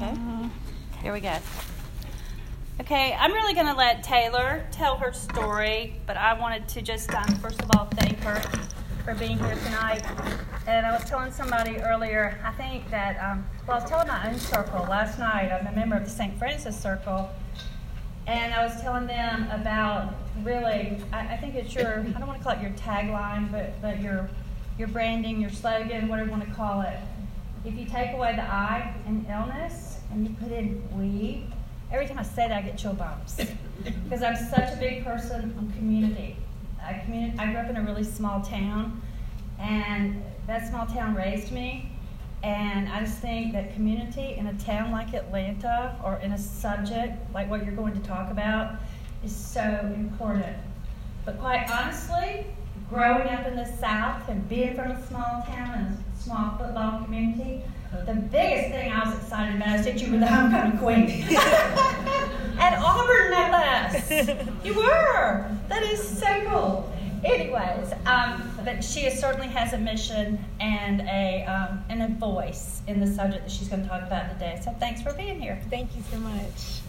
Okay. Here we go. Okay, I'm really going to let Taylor tell her story, but I wanted to just, first of all, thank her for being here tonight. And I was telling somebody earlier, I think that, I was telling my own circle last night. I'm a member of the St. Francis Circle, and I was telling them about really, I think it's your, I don't want to call it your tagline, but your branding, your slogan, whatever you want to call it. If you take away the I in illness and you put in we, every time I say that I get chill bumps because I'm such a big person on community. I grew up in a really small town, and that small town raised me, and I just think that community in a town like Atlanta or in a subject like what you're going to talk about is so important. But quite honestly, growing up in the South and being from a small town and a small football community, the biggest thing I was excited about is that you were the homecoming queen. At Auburn, no less. You were. That is so cool. Anyways, but she certainly has a mission and a voice in the subject that she's going to talk about today. So thanks for being here. Thank you so much.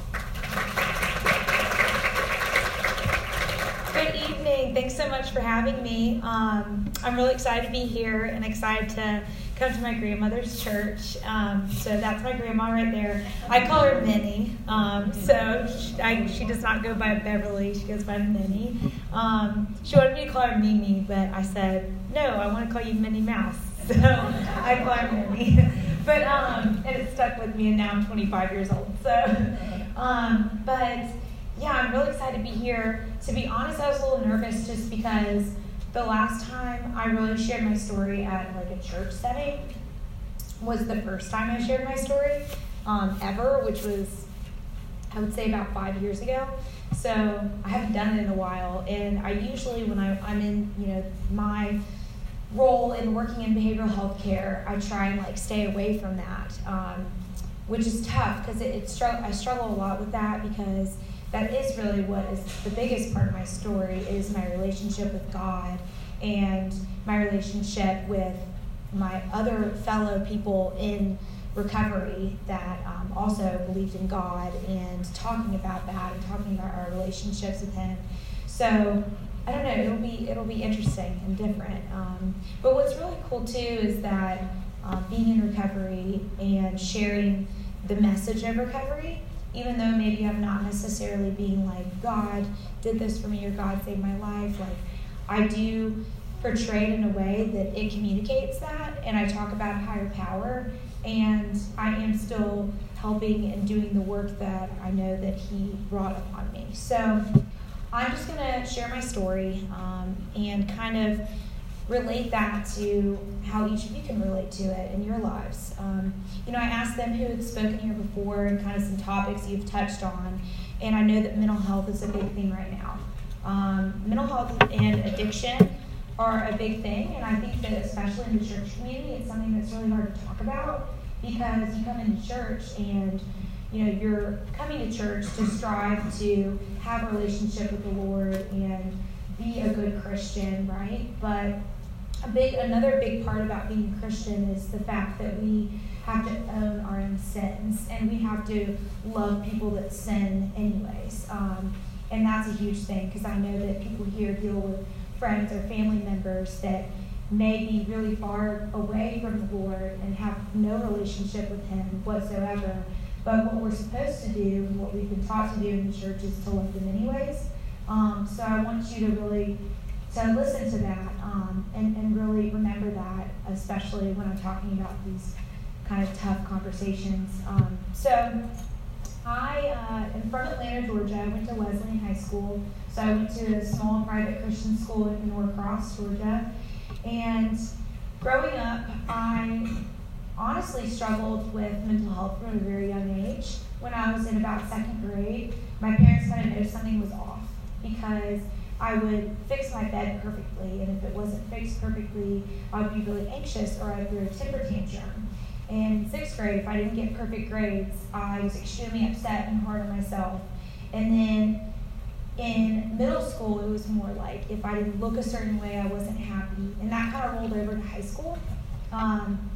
Good evening. Thanks so much for having me. I'm really excited to be here and excited to come to my grandmother's church. So that's my grandma right there. I call her Minnie. So she does not go by Beverly. She goes by Minnie. She wanted me to call her Mimi, but I said, no, I want to call you Minnie Mouse. So I call her Minnie. But, and it stuck with me, and now I'm 25 years old. So, but yeah, I'm really excited to be here. To be honest, I was a little nervous just because the last time I really shared my story at like a church setting was the first time I shared my story ever, which was, I would say, about 5 years ago. So I haven't done it in a while, and I usually, when I'm in, my role in working in behavioral health care, I try and like stay away from that, which is tough because I struggle a lot with that because that is really what is the biggest part of my story is my relationship with God and my relationship with my other fellow people in recovery that also believed in God and talking about that and talking about our relationships with Him. So I don't know, it'll be interesting and different. But what's really cool too is that being in recovery and sharing the message of recovery, even though maybe I'm not necessarily being like, God did this for me or God saved my life, like I do portray it in a way that it communicates that, and I talk about higher power, and I am still helping and doing the work that I know that He brought upon me. So I'm just going to share my story and kind of relate that to how each of you can relate to it in your lives. I asked them who had spoken here before and kind of some topics you've touched on, and I know that mental health is a big thing right now. Mental health and addiction are a big thing, and I think that especially in the church community, it's something that's really hard to talk about because you come into church and you're coming to church to strive to have a relationship with the Lord and be a good Christian, right? But another big part about being a Christian is the fact that we have to own our own sins, and we have to love people that sin anyways. And that's a huge thing because I know that people here deal with friends or family members that may be really far away from the Lord and have no relationship with Him whatsoever. But what we're supposed to do and what we've been taught to do in the church is to love them anyways. So I want you to really listen to that and really remember that, especially when I'm talking about these kind of tough conversations. So I am from Atlanta, Georgia. I went to Wesleyan High School. So I went to a small private Christian school in Norcross, Georgia. And growing up, I honestly struggled with mental health from a very young age. When I was in about second grade, my parents kind of noticed something was off because I would fix my bed perfectly, and if it wasn't fixed perfectly, I would be really anxious or I'd throw a temper tantrum. And in sixth grade, if I didn't get perfect grades, I was extremely upset and hard on myself. And then in middle school, it was more like if I didn't look a certain way, I wasn't happy. And that kind of rolled over to high school.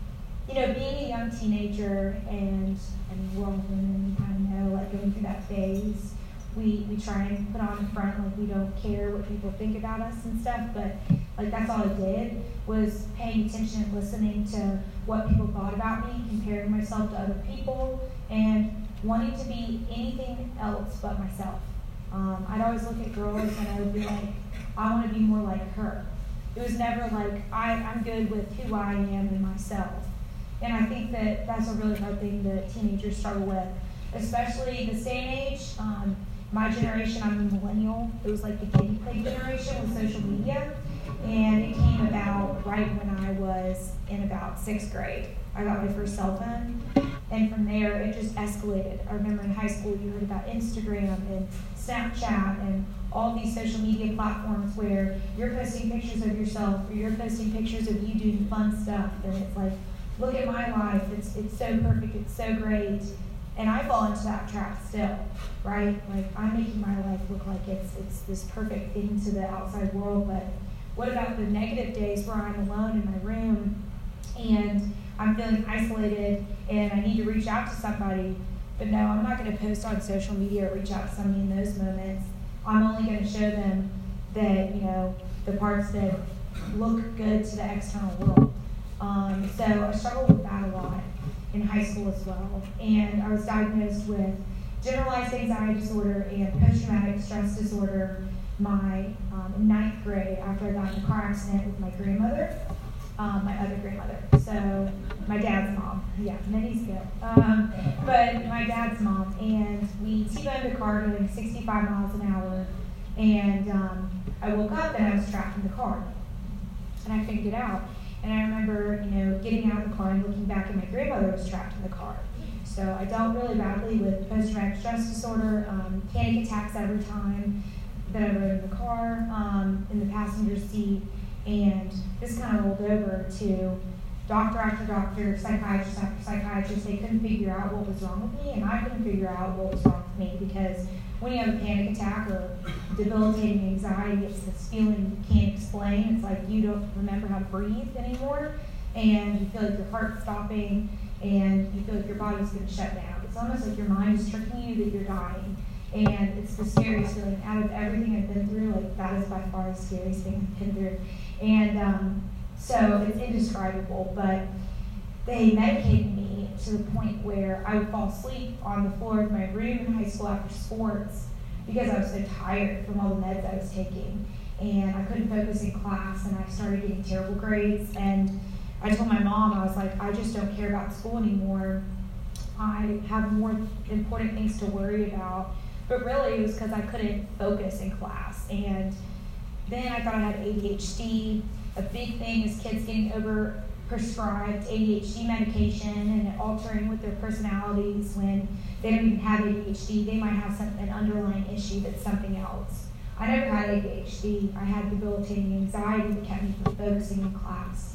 being a young teenager, and we're all women, you kind of know, like going through that phase, we try and put on the front like we don't care what people think about us and stuff, but like that's all I did was paying attention and listening to what people thought about me, comparing myself to other people, and wanting to be anything else but myself. I'd always look at girls and I would be like, I want to be more like her. It was never like, I'm good with who I am and myself. And I think that that's a really hard thing that teenagers struggle with, especially this day and age. My generation, I'm a millennial. It was like the guinea pig generation with social media. And it came about right when I was in about 6th grade. I got my first cell phone. And from there, it just escalated. I remember in high school, you heard about Instagram and Snapchat and all these social media platforms where you're posting pictures of yourself or you're posting pictures of you doing fun stuff. And it's like, look at my life. It's so perfect. It's so great. And I fall into that trap still, right? Like, I'm making my life look like it's this perfect thing to the outside world. But what about the negative days where I'm alone in my room and I'm feeling isolated and I need to reach out to somebody? But no, I'm not going to post on social media or reach out to somebody in those moments. I'm only going to show them that, the parts that look good to the external world. So I struggled with that a lot in high school as well. And I was diagnosed with generalized anxiety disorder and post-traumatic stress disorder in 9th grade after I got in a car accident with my grandmother, my other grandmother. So my dad's mom. Yeah, Minnie's good. But my dad's mom. And we T-boned a car going 65 miles an hour. And I woke up and I was trapped in the car. And I couldn't get out. And I remember, getting out of the car and looking back, and my grandmother was trapped in the car. So I dealt really badly with post-traumatic stress disorder, panic attacks every time that I rode in the car, in the passenger seat, and this kind of rolled over to doctor after doctor, psychiatrist after psychiatrist. They couldn't figure out what was wrong with me, and I couldn't figure out what was wrong with me, because when you have a panic attack or debilitating anxiety, it's this feeling you can't explain. It's like you don't remember how to breathe anymore, and you feel like your heart's stopping, and you feel like your body's going to shut down. It's almost like your mind is tricking you that you're dying, and it's the scariest feeling. Out of everything I've been through, like, that is by far the scariest thing I've been through. And so it's indescribable, but they medicated me to the point where I would fall asleep on the floor of my room in high school after sports because I was so tired from all the meds I was taking. And I couldn't focus in class, and I started getting terrible grades. And I told my mom, I was like, I just don't care about school anymore. I have more important things to worry about. But really, it was because I couldn't focus in class. And then I thought I had ADHD. A big thing is kids getting over-prescribed ADHD medication and it altering with their personalities when they don't even have ADHD. They might have an underlying issue that's something else. I never had ADHD. I had debilitating anxiety that kept me from focusing in class.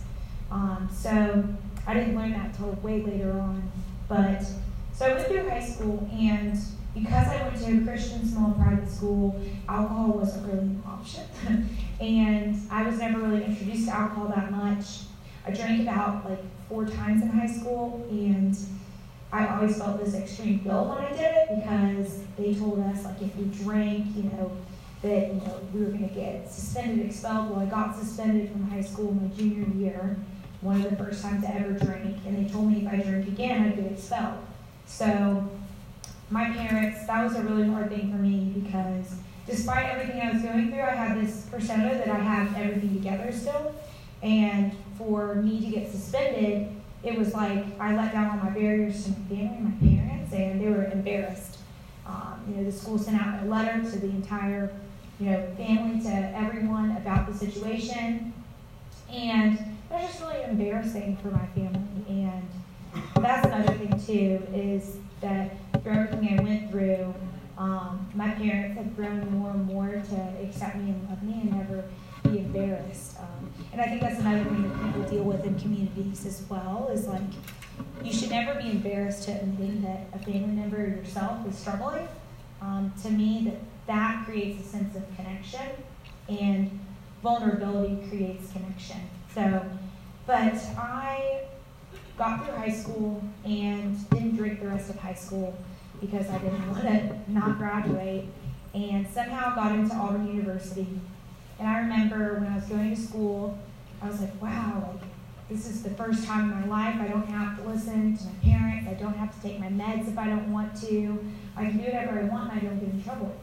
So I didn't learn that until way later on. But so I went through high school, and because I went to a Christian small private school, alcohol wasn't really an option. And I was never really introduced to alcohol that much. I drank about 4 times in high school, and I always felt this extreme guilt when I did it because they told us if we drank, that we were going to get suspended, expelled. Well, I got suspended from high school my junior year, one of the first times I ever drank, and they told me if I drank again, I'd get expelled. So my parents, that was a really hard thing for me because despite everything I was going through, I had this persona that I have everything together still. And for me to get suspended, it was like I let down all my barriers to my family, my parents, and they were embarrassed. The school sent out a letter to the entire, family, to everyone about the situation. And it was just really embarrassing for my family. And that's another thing, too, is that through everything I went through, my parents have grown more and more to accept me and love me and never be embarrassed. And I think that's another thing that people deal with in communities as well, is you should never be embarrassed to admitting that a family member or yourself is struggling. To me, that creates a sense of connection, and vulnerability creates connection. So, but I got through high school and didn't drink the rest of high school because I didn't want to not graduate, and somehow got into Auburn University. And I remember when I was going to school, I was like, wow, like, this is the first time in my life I don't have to listen to my parents. I don't have to take my meds if I don't want to. I can do whatever I want and I don't get in trouble.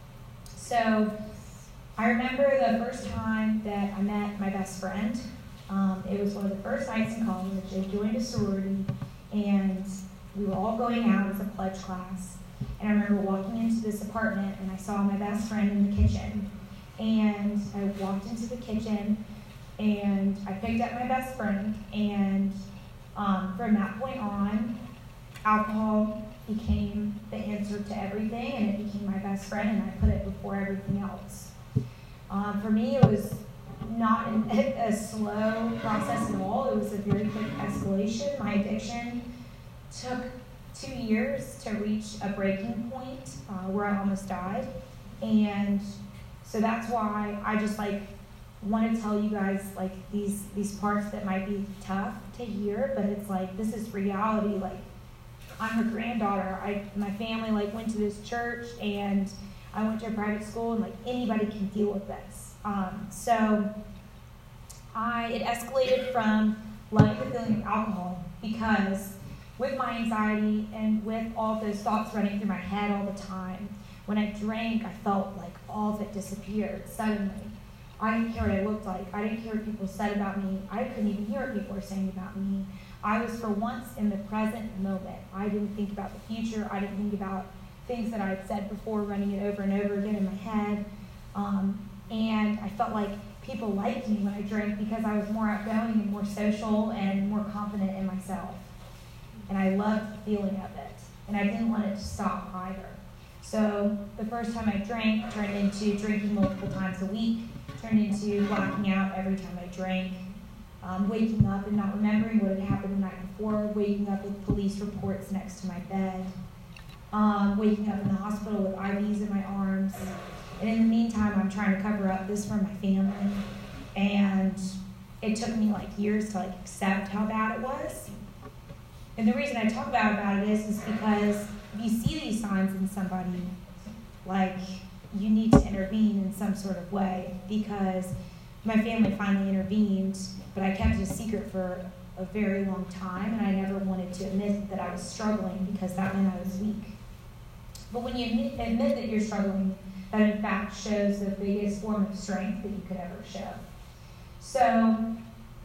So I remember the first time that I met my best friend. It was one of the first nights in college. I joined a sorority, and we were all going out as a pledge class. And I remember walking into this apartment, and I saw my best friend in the kitchen. And I walked into the kitchen, and I picked up my best friend. And from that point on, alcohol became the answer to everything, and it became my best friend, and I put it before everything else. For me, it was not a slow process at all. It was a very quick escalation. My addiction took 2 years to reach a breaking point where I almost died. And so that's why I just want to tell you guys these parts that might be tough to hear, but it's this is reality. I'm her granddaughter. My family went to this church, and I went to a private school, and anybody can deal with this. So it escalated from loving the feeling of alcohol, because with my anxiety and with all those thoughts running through my head all the time, when I drank, I felt like all of it disappeared suddenly. I didn't care what I looked like. I didn't care what people said about me. I couldn't even hear what people were saying about me. I was for once in the present moment. I didn't think about the future. I didn't think about things that I had said before, running it over and over again in my head. And I felt like people liked me when I drank because I was more outgoing and more social and more confident in myself. And I loved the feeling of it. And I didn't want it to stop either. So the first time I drank turned into drinking multiple times a week, turned into blacking out every time I drank, waking up and not remembering what had happened the night before, waking up with police reports next to my bed, waking up in the hospital with IVs in my arms. And in the meantime, I'm trying to cover up this from my family. And it took me years to accept how bad it was. And the reason I talk about it is because if you see these signs in somebody, you need to intervene in some sort of way, because my family finally intervened, but I kept it a secret for a very long time, and I never wanted to admit that I was struggling, because that meant I was weak. But when you admit that you're struggling, that in fact shows the biggest form of strength that you could ever show. So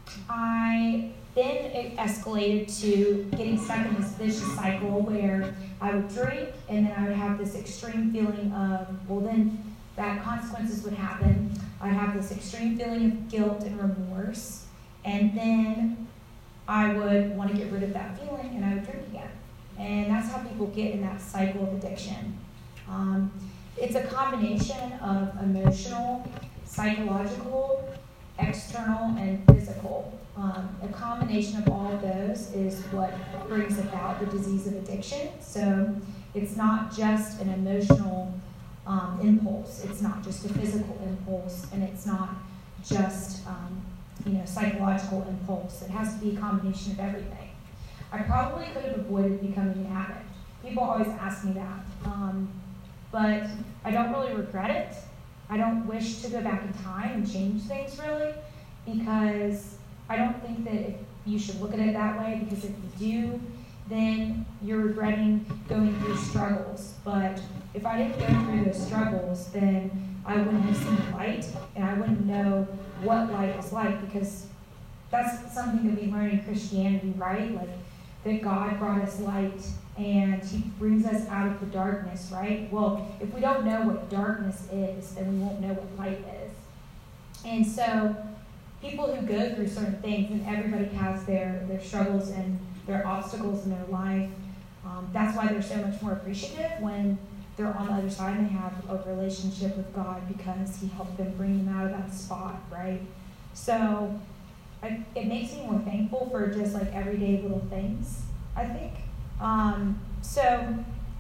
then it escalated to getting stuck in this vicious cycle where I would drink, and then I would have this extreme feeling of, then that consequences would happen. I'd have this extreme feeling of guilt and remorse, and then I would want to get rid of that feeling, and I would drink again. And that's how people get in that cycle of addiction. It's a combination of emotional, psychological, external, and physical. A combination of all of those is what brings about the disease of addiction. So it's not just an emotional impulse. It's not just a physical impulse, and it's not just psychological impulse. It has to be a combination of everything. I probably could have avoided becoming an addict. People always ask me that. But I don't really regret it. I don't wish to go back in time and change things, really, because I don't think that you should look at it that way, because if you do, then you're regretting going through struggles. But if I didn't go through those struggles, then I wouldn't have seen light, and I wouldn't know what light is like, because that's something that we learn in Christianity, right? That God brought us light, and He brings us out of the darkness, right? Well, if we don't know what darkness is, then we won't know what light is. And so people who go through certain things, and everybody has their struggles and their obstacles in their life, that's why they're so much more appreciative when they're on the other side and they have a relationship with God, because He helped them bring them out of that spot, right? So it makes me more thankful for just everyday little things, I think. So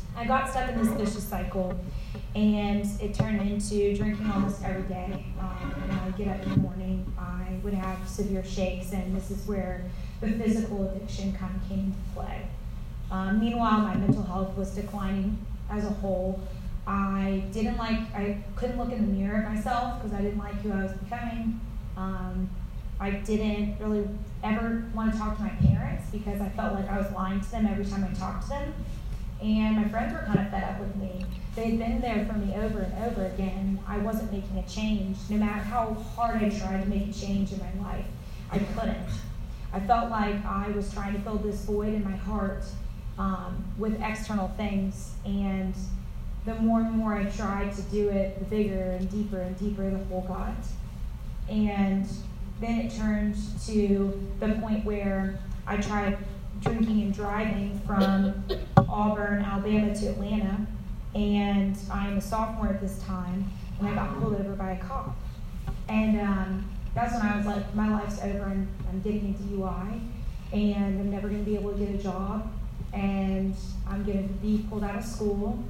I got stuck in this vicious cycle, and it turned into drinking almost every day. When I would get up in the morning, I would have severe shakes, and this is where the physical addiction kind of came into play. Meanwhile, my mental health was declining as a whole. I couldn't look in the mirror at myself because I didn't like who I was becoming. I didn't really ever want to talk to my parents because I felt like I was lying to them every time I talked to them. And my friends were kind of fed up with me. They'd been there for me over and over again. I wasn't making a change. No matter how hard I tried to make a change in my life, I couldn't. I felt like I was trying to fill this void in my heart with external things. And the more and more I tried to do it, the bigger and deeper the hole got. And then it turned to the point where I tried drinking and driving from Auburn, Alabama to Atlanta, and I'm a sophomore at this time, and I got pulled over by a cop. And that's when I was like, my life's over, I'm getting a DUI, and I'm never going to be able to get a job, and I'm going to be pulled out of school.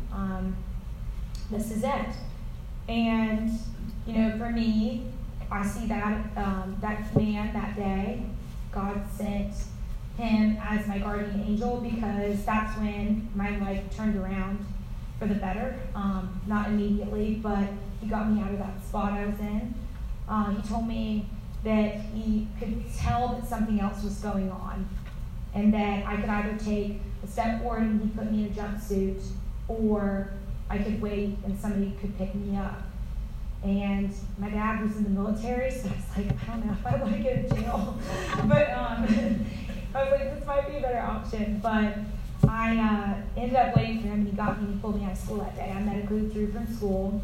This is it. And, for me, I see that man that day, God sent him as my guardian angel because that's when my life turned around for the better. Not immediately, but he got me out of that spot I was in. He told me that he could tell that something else was going on and that I could either take a step forward and he put me in a jumpsuit, or I could wait and somebody could pick me up. And my dad was in the military, so I was like, I don't know if I want to go to jail. But I was like, this might be a better option. But I ended up waiting for him, and he got me and pulled me out of school that day. I medically withdrew from school.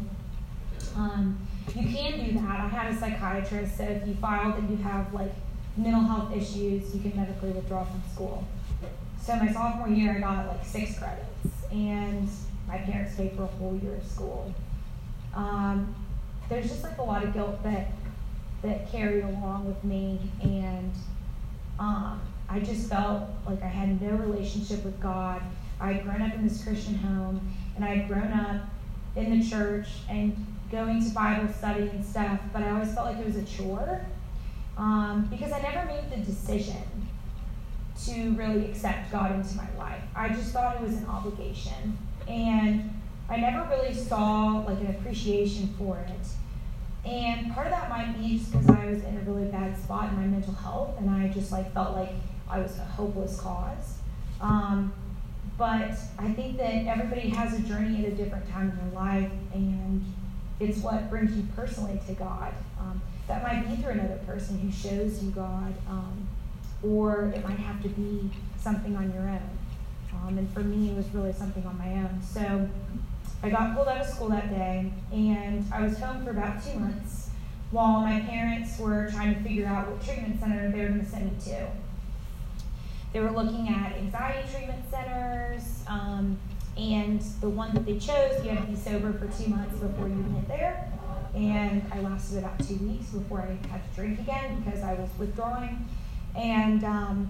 You can do that. I had a psychiatrist, so if you filed and you have mental health issues, you can medically withdraw from school. So my sophomore year, I got 6 credits, and my parents paid for a whole year of school. There's just a lot of guilt that carried along with me, and I just felt like I had no relationship with God. I had grown up in this Christian home, and I had grown up in the church and going to Bible study and stuff, but I always felt like it was a chore because I never made the decision to really accept God into my life. I just thought it was an obligation, and I never really saw an appreciation for it. And part of that might be just because I was in a really bad spot in my mental health, and I just felt like I was a hopeless cause. But I think that everybody has a journey at a different time in their life, and it's what brings you personally to God. That might be through another person who shows you God, or it might have to be something on your own. And for me, it was really something on my own. So I got pulled out of school that day, and I was home for about 2 months while my parents were trying to figure out what treatment center they were going to send me to. They were looking at anxiety treatment centers, and the one that they chose, you had to be sober for 2 months before you went there. And I lasted about 2 weeks before I had to drink again because I was withdrawing. And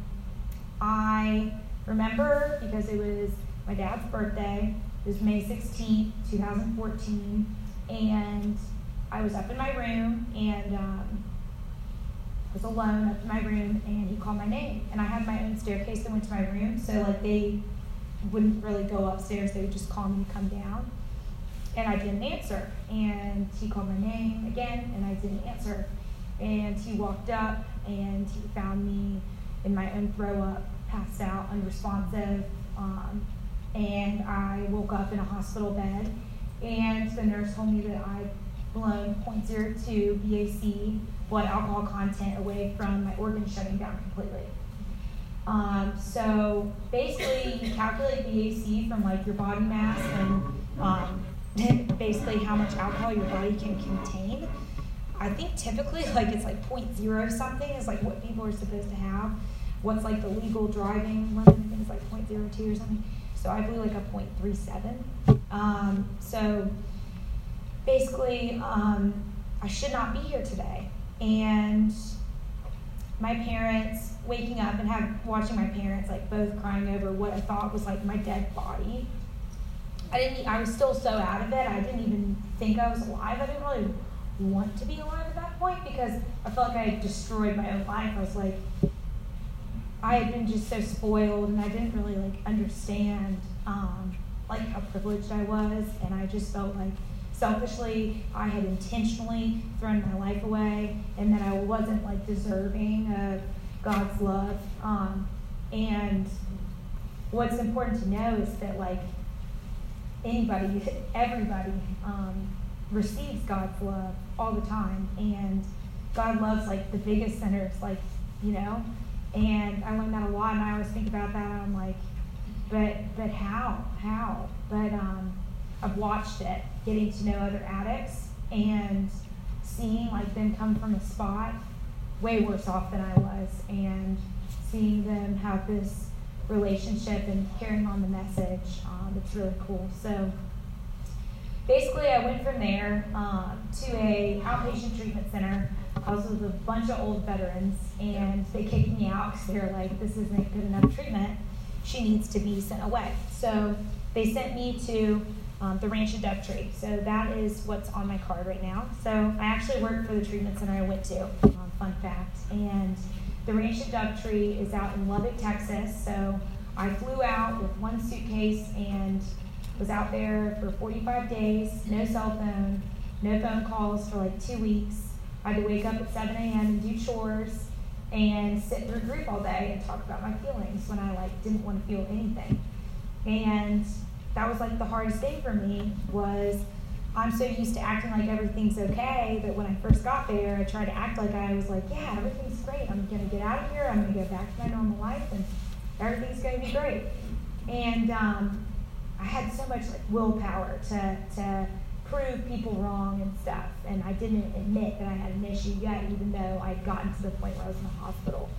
I remember, because it was my dad's birthday, it was May 16th, 2014, and I was up in my room, and I was alone up in my room, and he called my name. And I had my own staircase that went to my room, so they wouldn't really go upstairs, they would just call me to come down. And I didn't answer, and he called my name again, and I didn't answer. And he walked up, and he found me in my own throw-up, passed out, unresponsive, and I woke up in a hospital bed, and the nurse told me that I'd blown 0.02 BAC, blood alcohol content, away from my organs shutting down completely. So basically, you calculate BAC from your body mass and basically how much alcohol your body can contain. I think typically it's 0.0 something is what people are supposed to have. What's the legal driving limit? I think it's 0.02 or something. So I blew a 0.37. So basically, I should not be here today. And my parents, waking up and watching my parents both crying over what I thought was my dead body, I was still so out of it. I didn't even think I was alive. I didn't really want to be alive at that point because I felt like I had destroyed my own life. I was like, I had been just so spoiled, and I didn't really like understand like how privileged I was, and I just felt like selfishly I had intentionally thrown my life away, and that I wasn't like deserving of God's love. And what's important to know is that like everybody receives God's love all the time, and God loves like the biggest sinners, like, you know. And I learned that a lot, and I always think about that, and I'm like, but how? But I've watched it, getting to know other addicts and seeing like them come from a spot way worse off than I was, and seeing them have this relationship and carrying on the message. It's really cool. So basically I went from there to a outpatient treatment center. I was with a bunch of old veterans, and they kicked me out because they were like, this isn't good enough treatment. She needs to be sent away. So they sent me to the Ranch of Dovetree. So that is what's on my card right now. So I actually worked for the treatment center I went to, fun fact. And the Ranch of Dovetree is out in Lubbock, Texas. So I flew out with one suitcase and was out there for 45 days, no cell phone, no phone calls for like 2 weeks. I had to wake up at 7 a.m. and do chores and sit through group all day and talk about my feelings when I like didn't want to feel anything. And that was like the hardest thing for me. Was I'm so used to acting like everything's okay that when I first got there, I tried to act like I was like, yeah, everything's great. I'm going to get out of here. I'm going to go back to my normal life, and everything's going to be great. And I had so much like willpower to prove people wrong and stuff, and I didn't admit that I had an issue yet, even though I'd gotten to the point where I was in the hospital.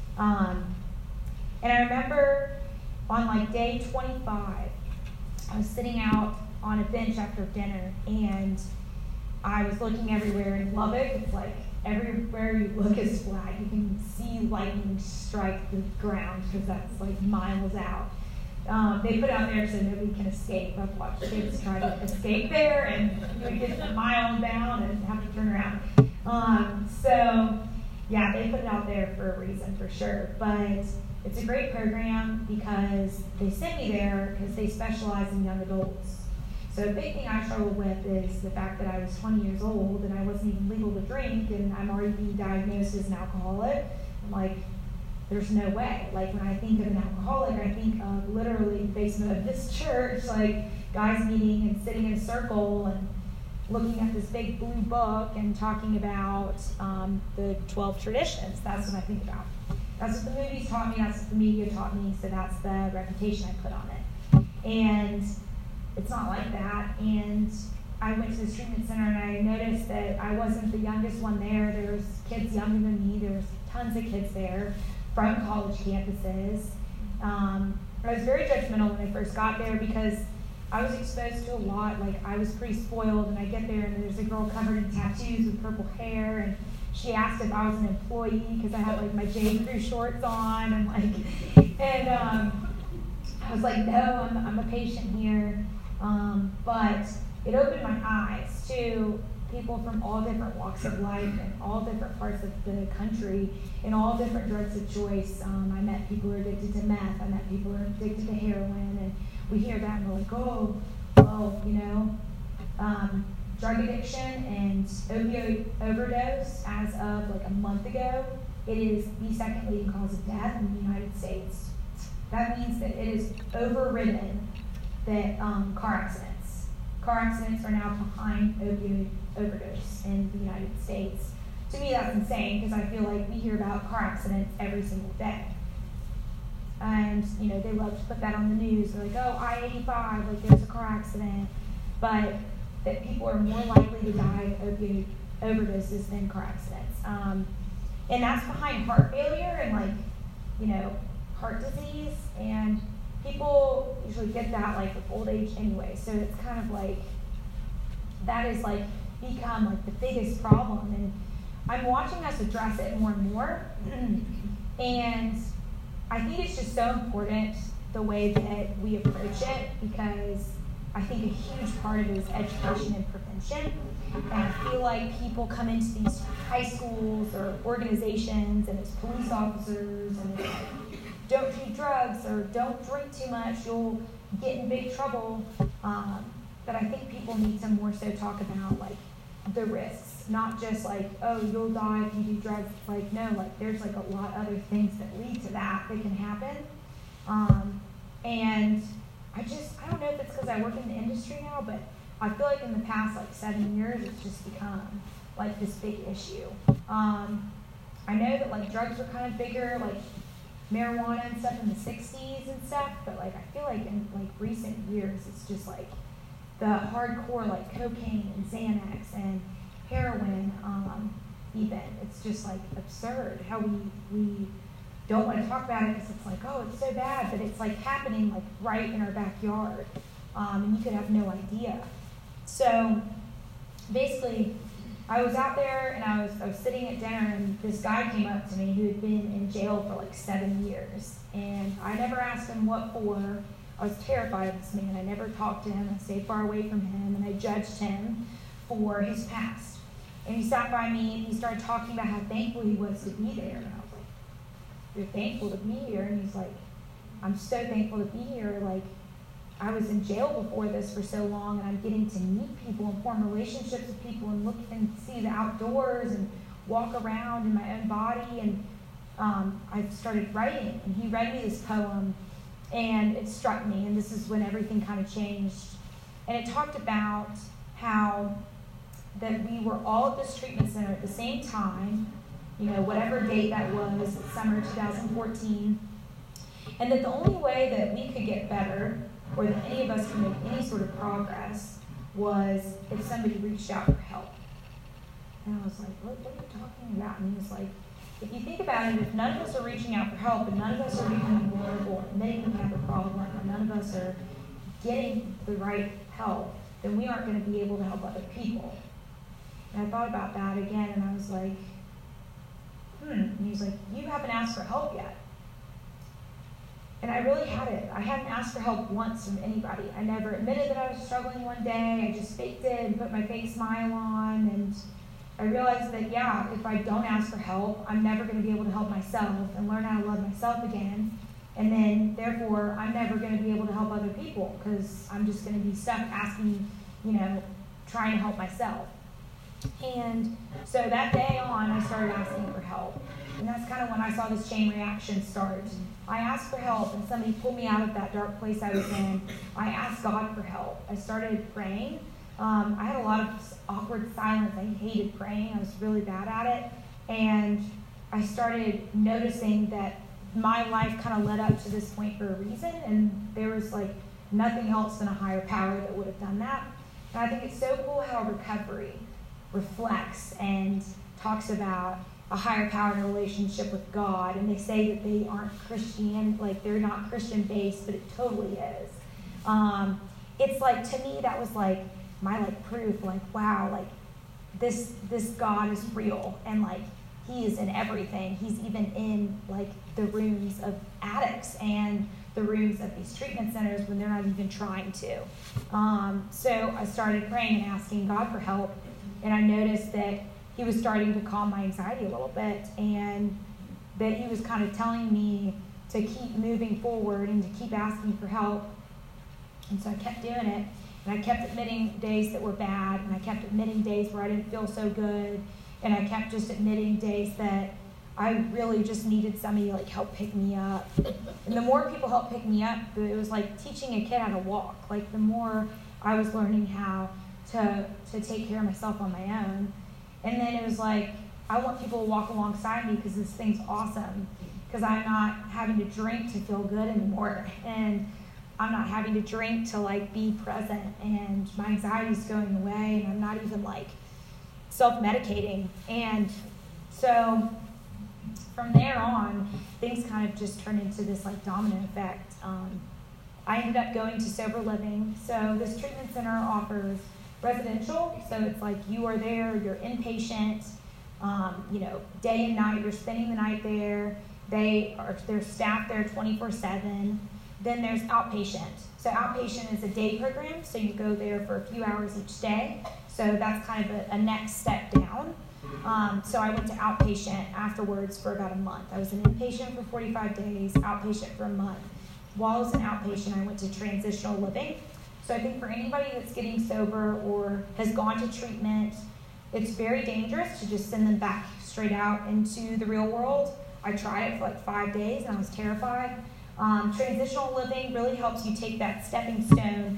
And I remember on like day 25, I was sitting out on a bench after dinner, and I was looking everywhere in Lubbock. It's like everywhere you look is flat. You can see lightning strike the ground because that's like miles out. They put it out there so nobody can escape. I've watched kids try to escape there, and you would get a mile down and have to turn around. So, yeah, they put it out there for a reason, for sure. But it's a great program because they sent me there because they specialize in young adults. So a big thing I struggled with is the fact that I was 20 years old and I wasn't even legal to drink, and I'm already being diagnosed as an alcoholic. I'm like, there's no way. Like, when I think of an alcoholic, I think of literally the basement of this church, like guys meeting and sitting in a circle and looking at this big blue book and talking about the 12 traditions. That's what I think about. That's what the movies taught me. That's what the media taught me. So that's the reputation I put on it. And it's not like that. And I went to this treatment center, and I noticed that I wasn't the youngest one there. There was kids younger than me. There was tons of kids there from college campuses. I was very judgmental when I first got there because I was exposed to a lot. Like, I was pretty spoiled, and I get there, and there's a girl covered in tattoos with purple hair, and she asked if I was an employee because I had like my J. Crew shorts on, and I was like, no, I'm a patient here. But it opened my eyes to people from all different walks of life and all different parts of the country and all different drugs of choice. I met people who are addicted to meth. I met people who are addicted to heroin, and we hear that and we're like, oh, well, you know, drug addiction and opioid overdose as of like a month ago, it is the second leading cause of death in the United States. That means that it is overridden that car accidents. Car accidents are now behind opioid overdose in the United States. To me, that's insane because I feel like we hear about car accidents every single day. And, you know, they love to put that on the news. They're like, oh, I-85, like there's a car accident. But that people are more likely to die of opioid overdoses than car accidents. And that's behind heart failure and, like, you know, heart disease. And people usually get that, like, with old age anyway. So it's kind of like, that is, like, become, like, the biggest problem. And I'm watching us address it more and more. And I think it's just so important the way that we approach it, because I think a huge part of it is education and prevention. And I feel like people come into these high schools or organizations, and it's police officers, and it's like, don't do drugs or don't drink too much, you'll get in big trouble. But I think people need to more so talk about like the risks, not just like, oh, you'll die if you do drugs. It's like, no, like there's like a lot of other things that lead to that can happen. And I don't know if it's because I work in the industry now, but I feel like in the past like 7 years, it's just become like this big issue. I know that like drugs were kind of bigger, like marijuana and stuff in the 60s and stuff, but like I feel like in like recent years, it's just like the hardcore like cocaine and Xanax and heroin, even. It's just like absurd how we don't want to talk about it because it's like, oh, it's so bad, but it's like happening like right in our backyard, and you could have no idea. So basically, I was out there and I was sitting at dinner, and this guy came up to me who had been in jail for like 7 years, and I never asked him what for. I was terrified of this man. I never talked to him. I stayed far away from him, and I judged him for his past. And he sat by me and he started talking about how thankful he was to be there. And I was like, you're thankful to be here? And he's like, I'm so thankful to be here. Like, I was in jail before this for so long, and I'm getting to meet people and form relationships with people and look and see the outdoors and walk around in my own body. And I started writing, and he read me this poem, and it struck me, and this is when everything kind of changed. And it talked about how that we were all at this treatment center at the same time, you know, whatever date that was, summer 2014, and that the only way that we could get better, or that any of us could make any sort of progress, was if somebody reached out for help. And I was like, what are you talking about? And he was like, if you think about it, if none of us are reaching out for help, and none of us are becoming vulnerable, and admitting we have a problem, and none of us are getting the right help, then we aren't going to be able to help other people. And I thought about that again, and I was like, And he was like, you haven't asked for help yet. And I really hadn't. I hadn't asked for help once from anybody. I never admitted that I was struggling one day. I just faked it and put my fake smile on, and I realized that, yeah, if I don't ask for help, I'm never going to be able to help myself and learn how to love myself again. And then, therefore, I'm never going to be able to help other people because I'm just going to be stuck asking, trying to help myself. And so that day on, I started asking for help. And that's kind of when I saw this chain reaction start. I asked for help, and somebody pulled me out of that dark place I was in. I asked God for help. I started praying. I had a lot of awkward silence. I hated praying. I was really bad at it. And I started noticing that my life kind of led up to this point for a reason, and there was like nothing else than a higher power that would have done that. And I think it's so cool how recovery reflects and talks about a higher power in a relationship with God, and they say that they aren't Christian, like they're not Christian based, but it totally is. It's like, to me, that was like my proof, like, wow, like this God is real, and like he is in everything. He's even in like the rooms of addicts and the rooms of these treatment centers when they're not even trying to. So I started praying and asking God for help, and I noticed that he was starting to calm my anxiety a little bit, and that he was kind of telling me to keep moving forward and to keep asking for help. And so I kept doing it, and I kept admitting days that were bad, and I kept admitting days where I didn't feel so good, and I kept just admitting days that I really just needed somebody to like help pick me up. And the more people helped pick me up, it was like teaching a kid how to walk. Like the more I was learning how to take care of myself on my own. And then it was like, I want people to walk alongside me because this thing's awesome. Because I'm not having to drink to feel good anymore. And I'm not having to drink to like be present. And my anxiety's going away. And I'm not even like self-medicating. And so from there on, things kind of just turned into this like domino effect. I ended up going to sober living. So this treatment center offers residential, so it's like you are there, you're inpatient, day and night, you're spending the night there. There's staff there 24/7. Then there's outpatient. So outpatient is a day program, so you go there for a few hours each day. So that's kind of a next step down. So I went to outpatient afterwards for about a month. I was an inpatient for 45 days, outpatient for a month. While I was an outpatient, I went to transitional living. So I think for anybody that's getting sober or has gone to treatment, it's very dangerous to just send them back straight out into the real world. I tried it for like 5 days and I was terrified. Transitional living really helps you take that stepping stone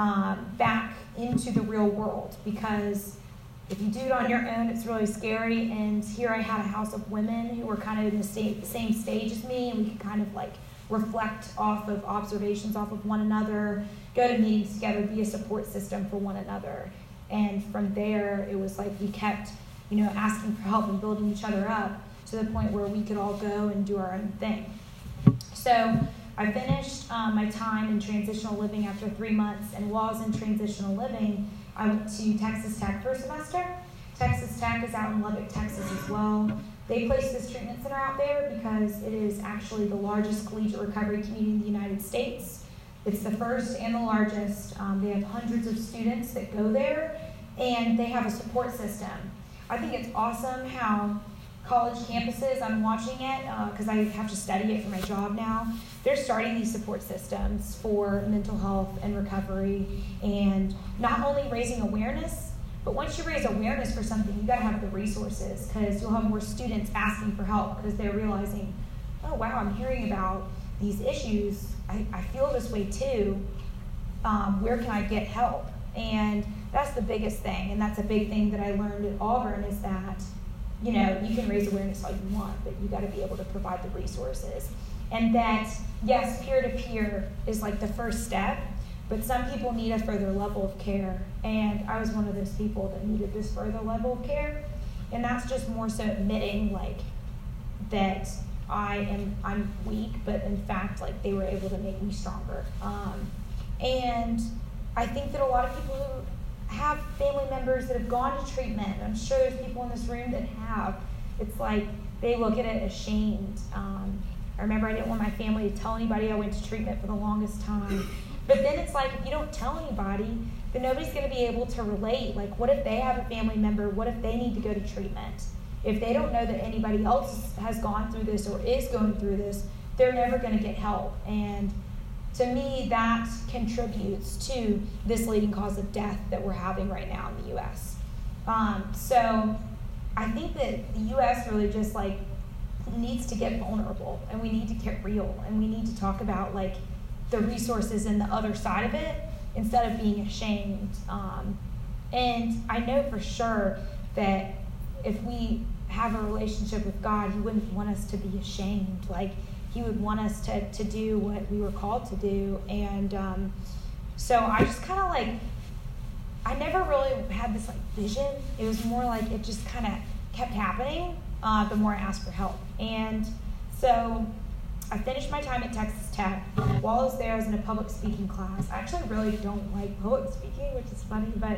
back into the real world, because if you do it on your own, it's really scary. And here I had a house of women who were kind of in the same stage as me, and we could kind of like reflect off of observations off of one another, go to meetings together, be a support system for one another. And from there, it was like we kept, asking for help and building each other up to the point where we could all go and do our own thing. So I finished my time in transitional living after 3 months, and while I was in transitional living, I went to Texas Tech for a semester. Texas Tech is out in Lubbock, Texas as well. They placed this treatment center out there because it is actually the largest collegiate recovery community in the United States. It's the first and the largest. They have hundreds of students that go there, and they have a support system. I think it's awesome how college campuses, I'm watching it because I have to study it for my job now. They're starting these support systems for mental health and recovery, and not only raising awareness, but once you raise awareness for something, you got to have the resources, because you'll have more students asking for help because they're realizing, oh wow, I'm hearing about these issues. I feel this way too. Where can I get help? And that's the biggest thing, and that's a big thing that I learned at Auburn, is that you can raise awareness all you want, but you got to be able to provide the resources. And that, yes, peer-to-peer is like the first step, but some people need a further level of care. And I was one of those people that needed this further level of care. And that's just more so admitting like that I'm weak, but in fact, like they were able to make me stronger. And I think that a lot of people who have family members that have gone to treatment, I'm sure there's people in this room that have, it's like they look at it ashamed. I remember I didn't want my family to tell anybody I went to treatment for the longest time. But then it's like, if you don't tell anybody, then nobody's going to be able to relate. Like, what if they have a family member? What if they need to go to treatment? If they don't know that anybody else has gone through this or is going through this, they're never going to get help. And to me, that contributes to this leading cause of death that we're having right now in the U.S. So I think that the U.S. really just like needs to get vulnerable, and we need to get real, and we need to talk about like the resources and the other side of it instead of being ashamed. And I know for sure that if we have a relationship with God, He wouldn't want us to be ashamed. Like, He would want us to do what we were called to do. And so I just kind of like, I never really had this like vision. It was more like it just kind of kept happening the more I asked for help. And so I finished my time at Texas Tech. While I was there, I was in a public speaking class. I actually really don't like public speaking, which is funny, but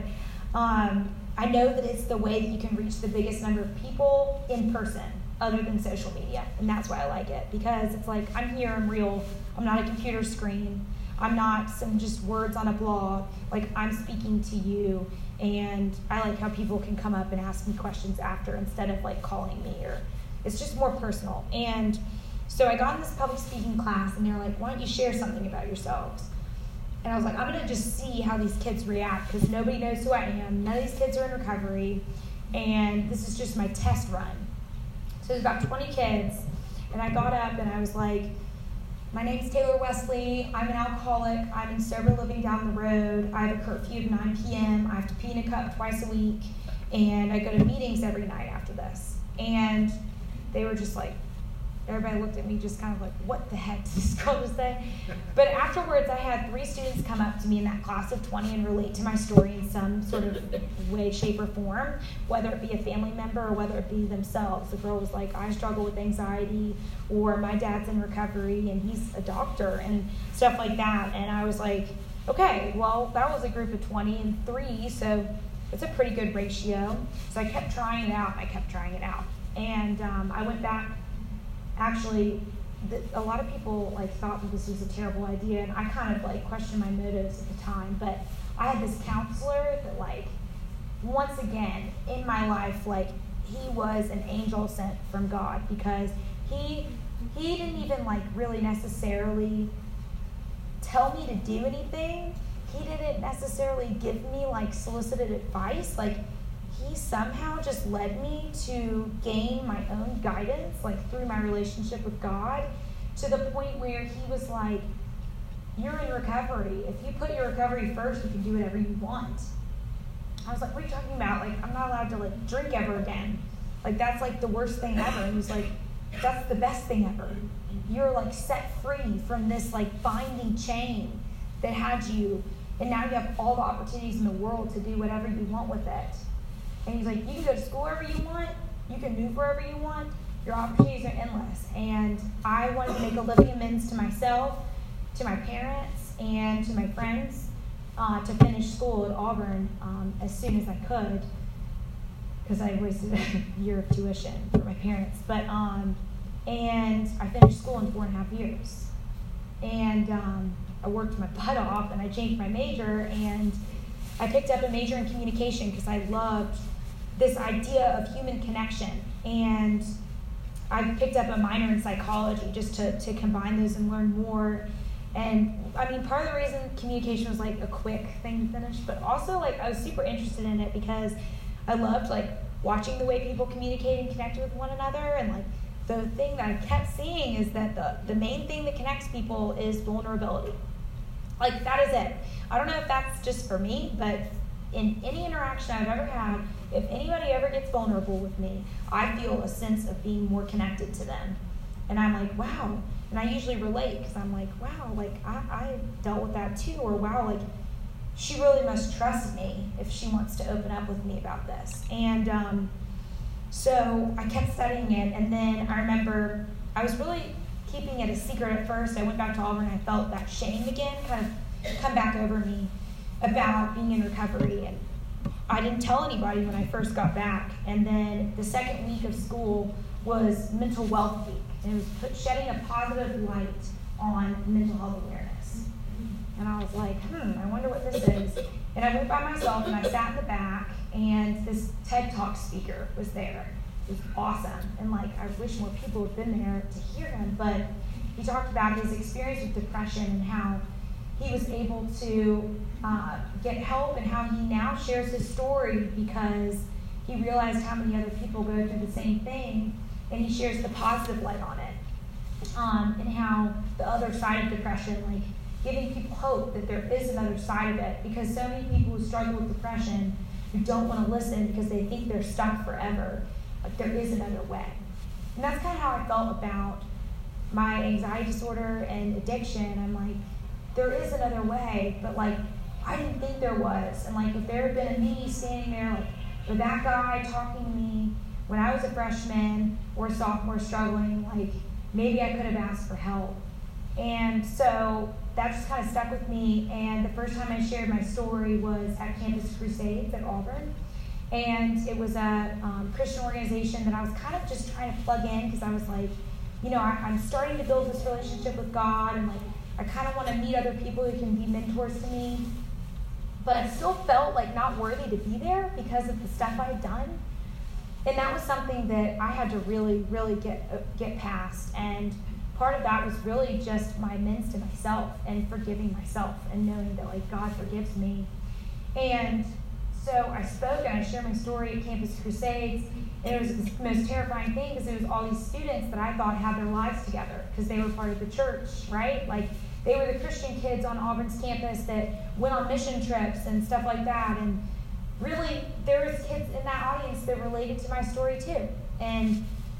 I know that it's the way that you can reach the biggest number of people in person other than social media, and that's why I like it, because it's like I'm here, I'm real, I'm not a computer screen, I'm not some just words on a blog, like I'm speaking to you, and I like how people can come up and ask me questions after instead of like calling me, or it's just more personal. And so I got in this public speaking class, and they're like, why don't you share something about yourselves? And I was like, I'm going to just see how these kids react, because nobody knows who I am. None of these kids are in recovery, and this is just my test run. So there's about 20 kids, and I got up, and I was like, my name's Taylor Wesley. I'm an alcoholic. I'm in sober living down the road. I have a curfew of 9 p.m. I have to pee in a cup twice a week, and I go to meetings every night after this. And they were just like, everybody looked at me just kind of like, what the heck did this girl just say? But afterwards, I had 3 students come up to me in that class of 20 and relate to my story in some sort of way, shape, or form, whether it be a family member or whether it be themselves. The girl was like, I struggle with anxiety, or my dad's in recovery and he's a doctor, and stuff like that. And I was like, okay, well, that was a group of 20 and 3, so it's a pretty good ratio. So I kept trying it out, and I kept trying it out. And I went back actually a lot of people like thought that this was a terrible idea, and I kind of like questioned my motives at the time. But I had this counselor that like, once again in my life, like he was an angel sent from God, because he didn't even like really necessarily tell me to do anything. He didn't necessarily give me like solicited advice. Like he somehow just led me to gain my own guidance, like through my relationship with God, to the point where he was like, you're in recovery. If you put your recovery first, you can do whatever you want. I was like, what are you talking about? Like, I'm not allowed to like drink ever again. Like, that's like the worst thing ever. And he was like, that's the best thing ever. You're like set free from this like binding chain that had you, and now you have all the opportunities in the world to do whatever you want with it. And he's like, you can go to school wherever you want, you can move wherever you want, your opportunities are endless. And I wanted to make a living amends to myself, to my parents, and to my friends, to finish school at Auburn as soon as I could, because I wasted a year of tuition for my parents. But and I finished school in 4.5 years. And I worked my butt off, and I changed my major, and I picked up a major in communication because I loved this idea of human connection. And I picked up a minor in psychology just to combine those and learn more. And I mean, part of the reason communication was like a quick thing to finish, but also like I was super interested in it because I loved like watching the way people communicate and connect with one another. And like the thing that I kept seeing is that the main thing that connects people is vulnerability. Like that is it. I don't know if that's just for me, but in any interaction I've ever had, if anybody ever gets vulnerable with me, I feel a sense of being more connected to them. And I'm like, wow. And I usually relate because I'm like, wow, like I dealt with that too. Or wow, like she really must trust me if she wants to open up with me about this. And so I kept studying it. And then I remember I was really keeping it a secret at first. I went back to Auburn and I felt that shame again kind of come back over me about being in recovery. And I didn't tell anybody when I first got back. And then the second week of school was Mental Wealth Week. And it was shedding a positive light on mental health awareness. And I was like, I wonder what this is. And I went by myself and I sat in the back, and this TED Talk speaker was there. It was awesome. And like, I wish more people had been there to hear him. But he talked about his experience with depression and how he was able to get help, and how he now shares his story because he realized how many other people go through the same thing, and he shares the positive light on it, and how the other side of depression, like giving people hope that there is another side of it, because so many people who struggle with depression who don't want to listen because they think they're stuck forever, like there is another way. And that's kind of how I felt about my anxiety disorder and addiction. I'm like, there is another way, but like I didn't think there was. And like if there had been a me standing there, like with that guy talking to me when I was a freshman or a sophomore struggling, like maybe I could have asked for help. And so that just kind of stuck with me. And the first time I shared my story was at Campus Crusades at Auburn. And it was a Christian organization that I was kind of just trying to plug in because I was like, you know, I'm starting to build this relationship with God, and like I kind of want to meet other people who can be mentors to me. But I still felt like not worthy to be there because of the stuff I had done. And that was something that I had to really, really get past. And part of that was really just my amends to myself and forgiving myself and knowing that like God forgives me. And so I spoke and I shared my story at Campus Crusades. And it was the most terrifying thing because it was all these students that I thought had their lives together because they were part of the church, right? Like they were the Christian kids on Auburn's campus that went on mission trips and stuff like that. And really, there was kids in that audience that related to my story too. And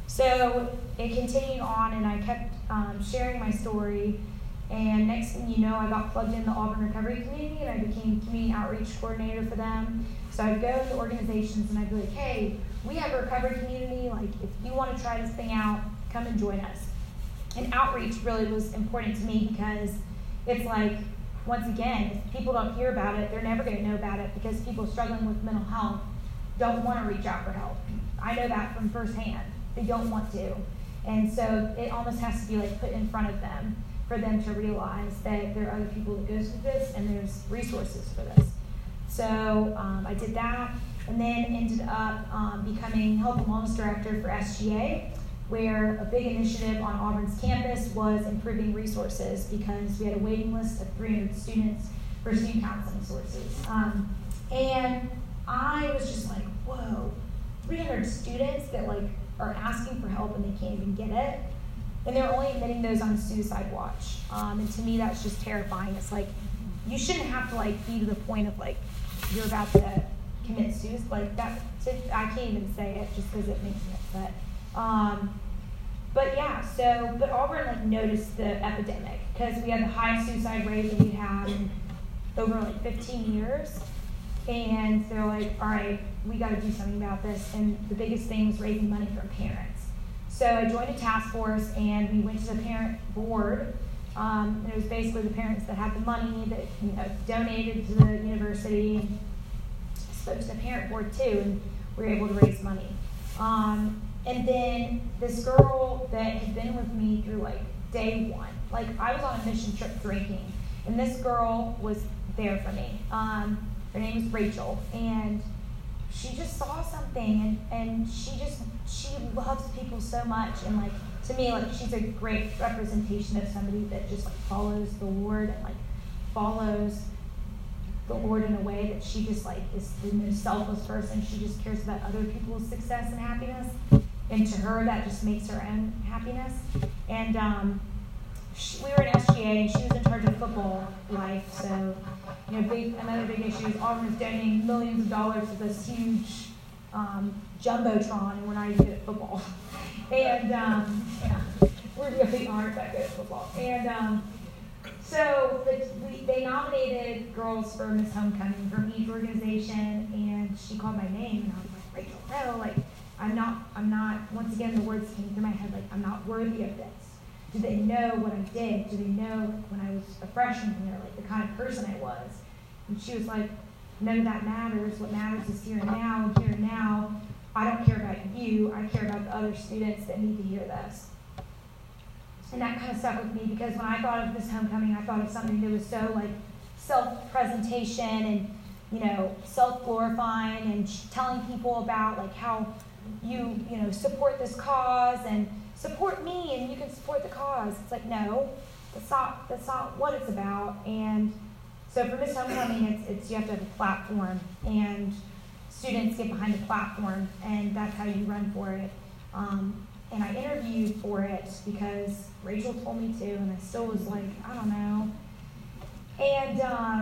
so it continued on, and I kept sharing my story. And next thing you know, I got plugged in the Auburn Recovery Community, and I became community outreach coordinator for them. So I'd go to organizations and I'd be like, hey, we have a recovery community. Like, if you want to try this thing out, come and join us. And outreach really was important to me because it's like, once again, if people don't hear about it, they're never going to know about it because people struggling with mental health don't want to reach out for help. I know that from firsthand. They don't want to. And so it almost has to be like put in front of them for them to realize that there are other people that go through this and there's resources for this. So I did that, and then ended up becoming Health and Wellness Director for SGA, where a big initiative on Auburn's campus was improving resources because we had a waiting list of 300 students for student counseling sources. And I was just like, whoa, 300 students that like are asking for help and they can't even get it. And they're only admitting those on suicide watch. And to me, that's just terrifying. It's like, you shouldn't have to like be to the point of like, you're about to commit suicide. Like that, I can't even say it just because it makes me upset. But yeah, but Auburn like noticed the epidemic because we had the highest suicide rate that we'd had in over like 15 years. And they're like, all right, we got to do something about this. And the biggest thing was raising money from parents. So I joined a task force, and we went to the parent board. And it was basically the parents that had the money that donated to the university, and spoke to the parent board too, and we were able to raise money. And then this girl that had been with me through like day one, like I was on a mission trip drinking, and this girl was there for me. Her name is Rachel, and she just saw something, and she loves people so much, and like to me, like she's a great representation of somebody that just like follows the Lord and like follows the Lord in a way that she just like is the most selfless person. She just cares about other people's success and happiness, and to her that just makes her own happiness. And we were in SGA, and she was in charge of football life. So, another big issue is Auburn is donating millions of dollars to this huge jumbotron, and we're not even good at football. And we really aren't that good at football. And so they nominated girls for Miss Homecoming from each organization, and she called my name, and I was like, Rachel, no, like I'm not. Once again, the words came through my head, like I'm not worthy of this. Do they know what I did? Do they know when I was a freshman here, like the kind of person I was? And she was like, none of that matters. What matters is here and now, and here and now. I don't care about you. I care about the other students that need to hear this. And that kind of stuck with me because when I thought of this homecoming, I thought of something that was so like self-presentation and, self-glorifying and telling people about like how you support this cause and support me and you can support the cause. It's like, no, that's not what it's about. And so for Miss Homecoming, it's you have to have a platform, and students get behind the platform, and that's how you run for it. And I interviewed for it because Rachel told me to, and I still was like, I don't know. And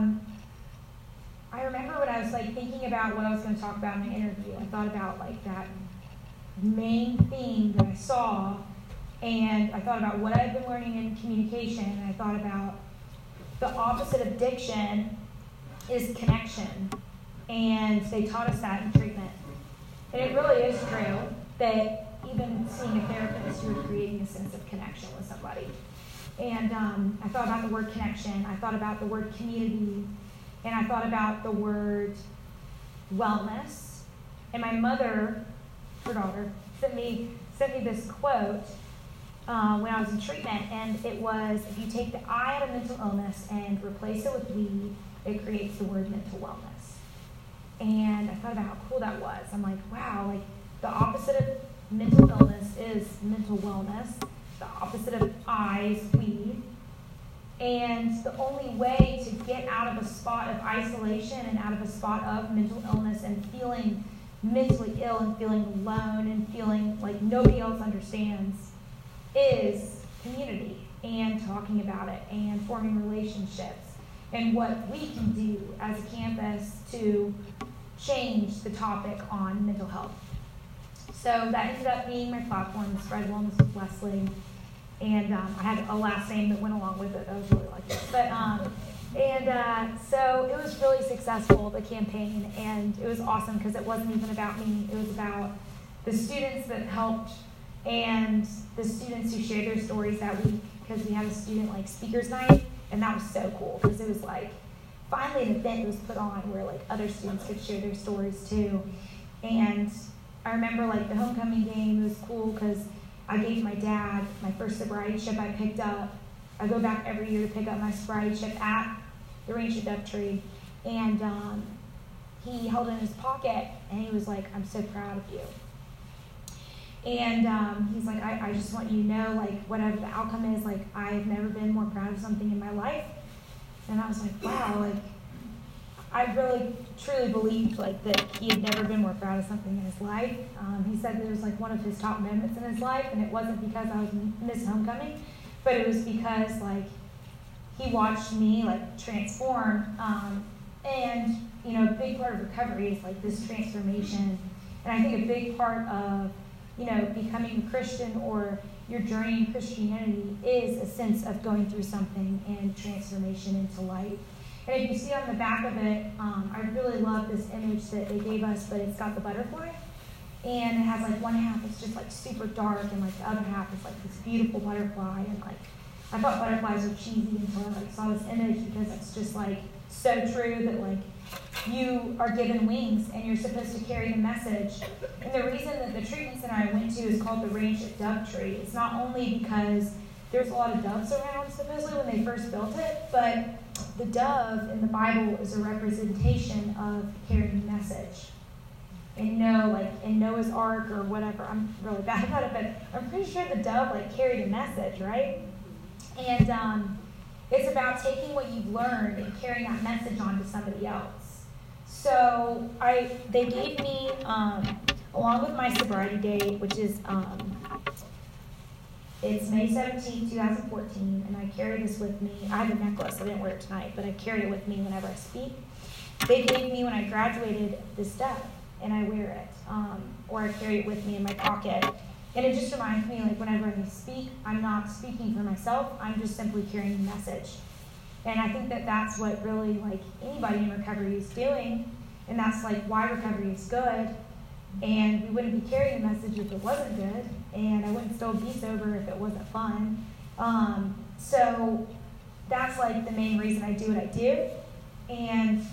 I remember when I was like thinking about what I was going to talk about in my interview, I thought about like that main theme that I saw, and I thought about what I've been learning in communication, and I thought about the opposite of diction is connection, and they taught us that in treatment. And it really is true that even seeing a therapist, you're creating a sense of connection with somebody. And I thought about the word connection, I thought about the word community, and I thought about the word wellness. And my mother, her daughter, sent me this quote when I was in treatment, and it was, if you take the I out of mental illness and replace it with we, it creates the word mental wellness. And I thought about how cool that was. I'm like, wow, like the opposite of mental illness is mental wellness. The opposite of I is we. And the only way to get out of a spot of isolation and out of a spot of mental illness and feeling mentally ill and feeling alone and feeling like nobody else understands is community and talking about it and forming relationships and what we can do as a campus to change the topic on mental health. So that ended up being my platform, Spread Wellness with Wesley. And I had a last name that went along with it. I was really like it. But so it was really successful, the campaign, and it was awesome because it wasn't even about me. It was about the students that helped and the students who shared their stories that week, because we had a student like speakers night, and that was so cool because it was like finally an event was put on where like other students could share their stories too. And I remember like the homecoming game, it was cool because I gave my dad my first sobriety chip I picked up. I go back every year to pick up my sobriety chip at the ranch at Dovetree. And he held it in his pocket, and he was like, I'm so proud of you. And he's like, I just want you to know, like, whatever the outcome is, like, I've never been more proud of something in my life. And I was like, wow, like, I really, truly believed, like, that he had never been more proud of something in his life. He said that it was, like, one of his top moments in his life, and it wasn't because I was Miss Homecoming, but it was because, like, he watched me, like, transform. And, you know, a big part of recovery is, like, this transformation. And I think a big part of, you know, becoming a Christian or your journey in Christianity is a sense of going through something and transformation into light. And if you see on the back of it, I really love this image that they gave us, but it's got the butterfly. And it has, like, one half that's just, like, super dark, and, like, the other half is, like, this beautiful butterfly. And, like, I thought butterflies were cheesy until I, like, saw this image, because it's just, like, so true that, like, you are given wings and you're supposed to carry the message. And the reason that the treatment center I went to is called the Ranch at Dovetree, it's not only because there's a lot of doves around, supposedly, when they first built it, but the dove in the Bible is a representation of carrying the message. And in Noah's Ark or whatever, I'm really bad about it, but I'm pretty sure the dove, like, carried a message, right? And it's about taking what you've learned and carrying that message on to somebody else. So they gave me, along with my sobriety date, which is it's May 17, 2014, and I carry this with me. I have a necklace, I didn't wear it tonight, but I carry it with me whenever I speak. They gave me, when I graduated, this dove, and I wear it, or I carry it with me in my pocket. And it just reminds me, like, whenever I speak, I'm not speaking for myself, I'm just simply carrying the message. And I think that that's what really, like, anybody in recovery is doing, and that's, like, why recovery is good. And we wouldn't be carrying the message if it wasn't good, and I wouldn't still be sober if it wasn't fun. So that's, like, the main reason I do what I do. And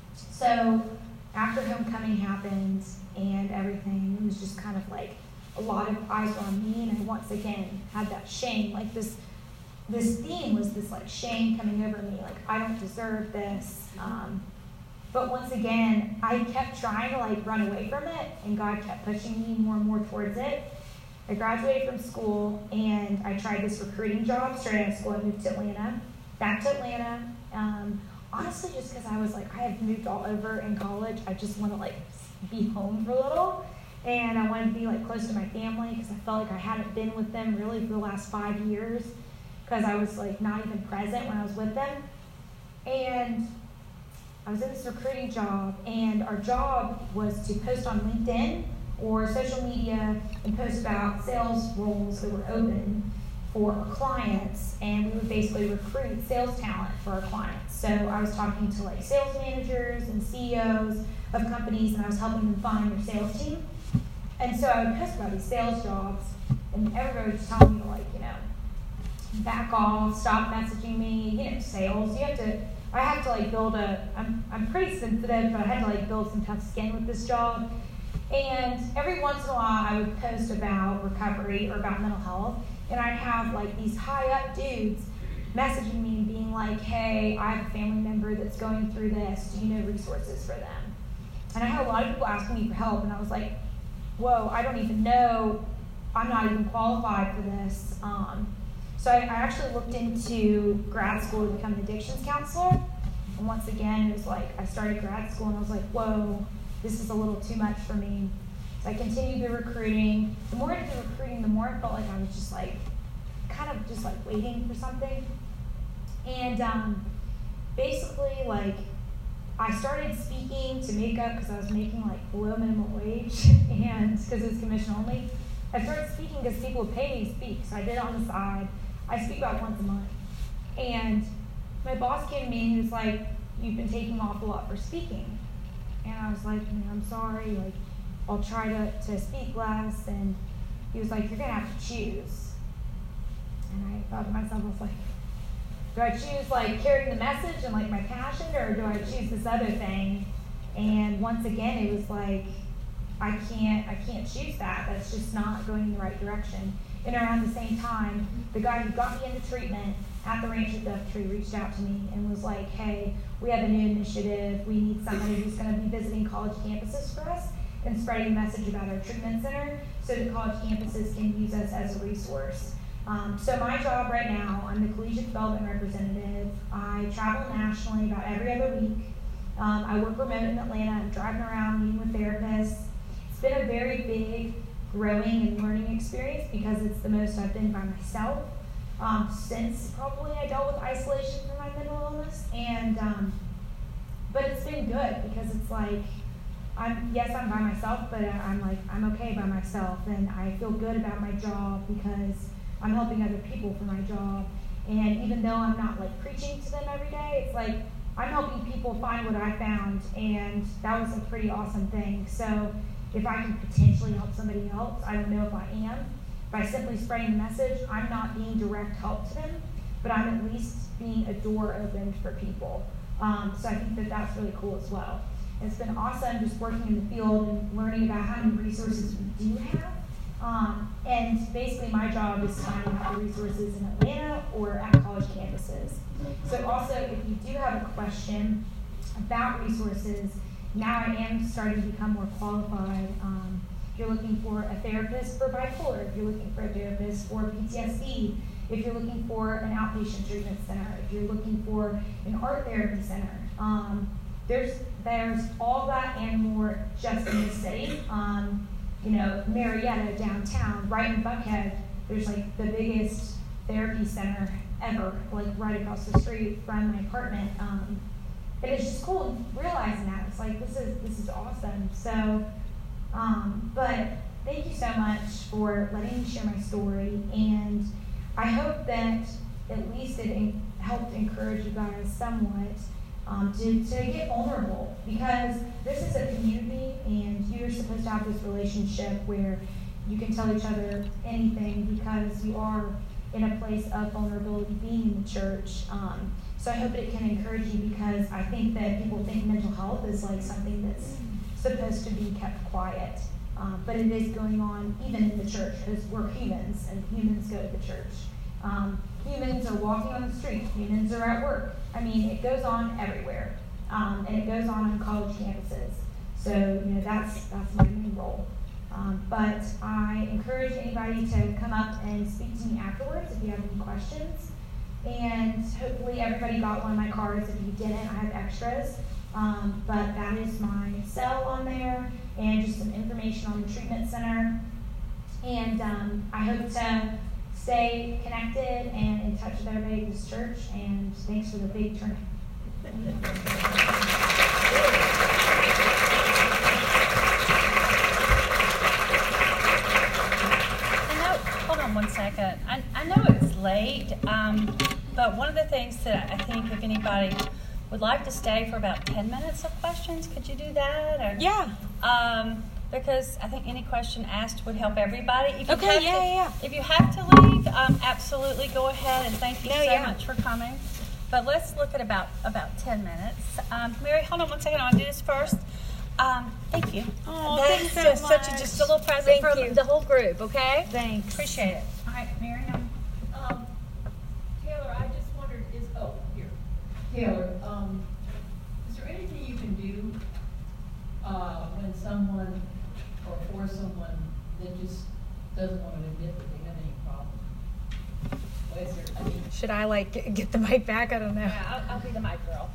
so after homecoming happened and everything, it was just kind of like a lot of eyes were on me, and I once again had that shame. Like, this theme was this, like, shame coming over me, like, I don't deserve this. But once again, I kept trying to, like, run away from it, and God kept pushing me more and more towards it. I graduated from school, and I tried this recruiting job straight out of school. I moved to Atlanta, back to Atlanta. Honestly, just because I was like, I have moved all over in college. I just want to, like, be home for a little. And I wanted to be, like, close to my family, because I felt like I hadn't been with them really for the last 5 years, because I was, like, not even present when I was with them. And I was in this recruiting job, and our job was to post on LinkedIn or social media and post about sales roles that were open for our clients, and we would basically recruit sales talent for our clients. So I was talking to, like, sales managers and CEOs of companies, and I was helping them find their sales team. And so I would post about these sales jobs, and everybody was telling me, like, you know, back off, stop messaging me, you know, sales. I have to, like, build I'm pretty sensitive, but I had to, like, build some tough skin with this job. And every once in a while, I would post about recovery or about mental health, and I'd have, like, these high-up dudes messaging me and being like, hey, I have a family member that's going through this. Do you know resources for them? And I had a lot of people asking me for help, and I was like, whoa, I don't even know. I'm not even qualified for this. So I actually looked into grad school to become an addictions counselor. And once again, it was like I started grad school, and I was like, whoa, this is a little too much for me. So I continued the recruiting. The more I did the recruiting, the more I felt like I was just, like, kind of just, like, waiting for something. And basically, like, I started speaking to make up, because I was making, like, below minimum wage, and because it was commission only. I started speaking because people would pay me to speak, so I did it on the side. I speak about once a month. And my boss came to me and he was like, you've been taking off a lot for speaking. And I was like, I'm sorry, like, I'll try to speak less. And he was like, you're going to have to choose. And I thought to myself, I was like, do I choose, like, carrying the message and, like, my passion, or do I choose this other thing? And once again, it was like, I can't choose that. That's just not going in the right direction. And around the same time, the guy who got me into treatment at the Ranch at Dovetree reached out to me and was like, hey, we have a new initiative. We need somebody who's going to be visiting college campuses for us and spreading a message about our treatment center so that college campuses can use us as a resource. So my job right now, I'm the collegiate development representative. I travel nationally about every other week. I work remote in Atlanta. I'm driving around meeting with therapists. It's been a very big growing and learning experience because it's the most I've been by myself since probably I dealt with isolation from my mental illness. And but it's been good because it's like, I'm by myself, but I'm okay by myself, and I feel good about my job because I'm helping other people for my job. And even though I'm not like preaching to them every day, it's like I'm helping people find what I found, and that was a pretty awesome thing. So if I can potentially help somebody else, I don't know if I am. By simply spreading the message, I'm not being direct help to them, but I'm at least being a door opened for people. So I think that that's really cool as well. It's been awesome just working in the field and learning about how many resources we do have. And basically my job is finding out the resources in Atlanta or at college campuses. So also, if you do have a question about resources, now I am starting to become more qualified. If you're looking for a therapist for bipolar, if you're looking for a therapist for PTSD, if you're looking for an outpatient treatment center, if you're looking for an art therapy center, there's all that and more just in the city. Marietta downtown, right in Buckhead, there's like the biggest therapy center ever, like right across the street from my apartment. And it's just cool realizing that. It's like, this is awesome. So, but thank you so much for letting me share my story. And I hope that at least it helped encourage you guys somewhat to get vulnerable, because this is a community and you're supposed to have this relationship where you can tell each other anything because you are in a place of vulnerability being in the church. So I hope it can encourage you, because I think that people think mental health is like something that's supposed to be kept quiet. But it is going on even in the church, because we're humans and humans go to the church. Humans are walking on the street. Humans are at work. I mean, it goes on everywhere. And it goes on college campuses. So, that's my main role. But I encourage anybody to come up and speak to me afterwards if you have any questions. And hopefully everybody got one of my cards. If you didn't, I have extras. But that is my cell on there and just some information on the treatment center. And I hope to stay connected and in touch with everybody at this church. And thanks for the big turnout. Hold on one second. I know it's late, but one of the things that I think if anybody would like to stay for about 10 minutes of questions, could you do that? Or, yeah. Because I think any question asked would help everybody. If you have to leave, absolutely go ahead, and thank you so much for coming. But let's look at about 10 minutes. Mary, hold on one second. I want to do this first. Thank you. Oh, thanks so much. Just a little present for the whole group, okay? Thanks. Appreciate it. All right, Mary. Taylor, I just wondered, Taylor, is there anything you can do when someone or for someone that just doesn't want to admit that they have any problem? Should I get the mic back? I don't know. Yeah, I'll be the mic girl.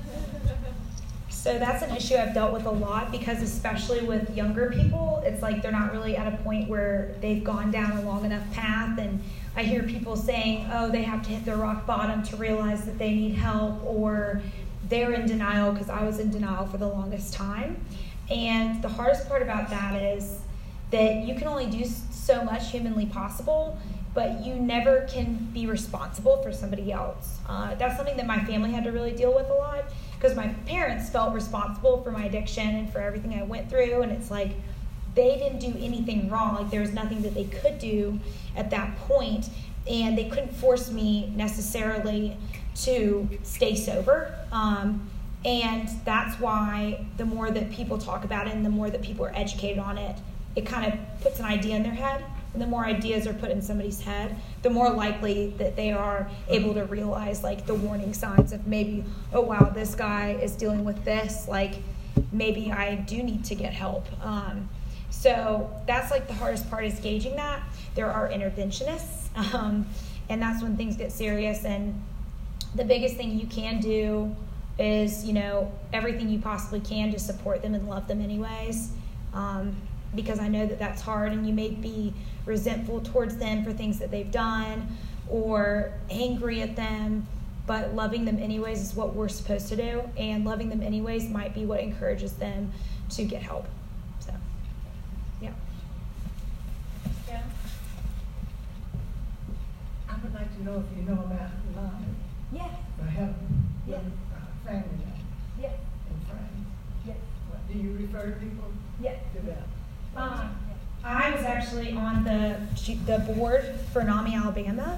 So that's an issue I've dealt with a lot, because especially with younger people, it's like they're not really at a point where they've gone down a long enough path, and I hear people saying, oh, they have to hit their rock bottom to realize that they need help, or they're in denial, because I was in denial for the longest time. And the hardest part about that is that you can only do so much humanly possible, but you never can be responsible for somebody else. That's something that my family had to really deal with a lot, because my parents felt responsible for my addiction and for everything I went through, and it's like they didn't do anything wrong. Like, there was nothing that they could do at that point, and they couldn't force me necessarily to stay sober. And that's why the more that people talk about it and the more that people are educated on it, it kind of puts an idea in their head. and the more ideas are put in somebody's head, the more likely that they are able to realize like the warning signs of maybe, oh wow, this guy is dealing with this, like maybe I do need to get help. So that's like the hardest part, is gauging that. There are interventionists, and that's when things get serious. And the biggest thing you can do is, everything you possibly can to support them and love them anyways. Because I know that that's hard, and you may be resentful towards them for things that they've done or angry at them, but loving them anyways is what we're supposed to do, and loving them anyways might be what encourages them to get help. So, yeah. Yeah. I would like to know if you know about love Yeah. for help Yeah. with family Yeah. and friends. Yeah. Do you refer people Yeah. to that? I was actually on the board for NAMI Alabama.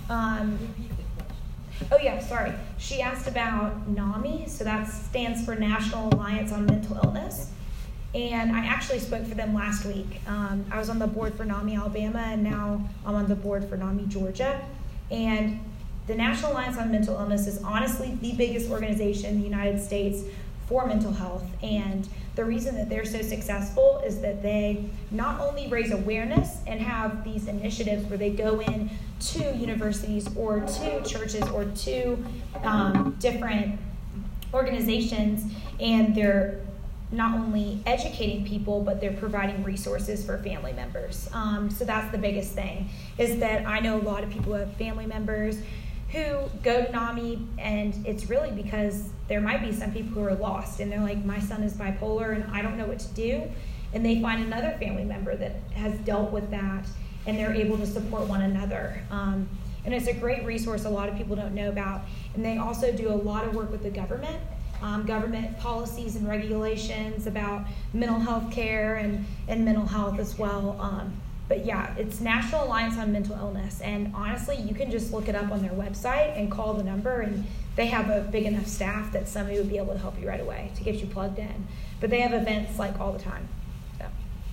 She asked about NAMI, so that stands for National Alliance on Mental Illness. And I actually spoke for them last week. I was on the board for NAMI Alabama, and now I'm on the board for NAMI Georgia. And the National Alliance on Mental Illness is honestly the biggest organization in the United States for mental health. And the reason that they're so successful is that they not only raise awareness and have these initiatives where they go in to universities or to churches or to different organizations, and they're not only educating people, but they're providing resources for family members. So that's the biggest thing, is that I know a lot of people who have family members who go to NAMI, and it's really because there might be some people who are lost, and they're like, my son is bipolar and I don't know what to do, and they find another family member that has dealt with that, and they're able to support one another. And it's a great resource a lot of people don't know about. And they also do a lot of work with the government policies and regulations about mental health care and mental health as well. But yeah, it's National Alliance on Mental Illness, and honestly, you can just look it up on their website and call the number, and they have a big enough staff that somebody would be able to help you right away to get you plugged in. But they have events like all the time. So.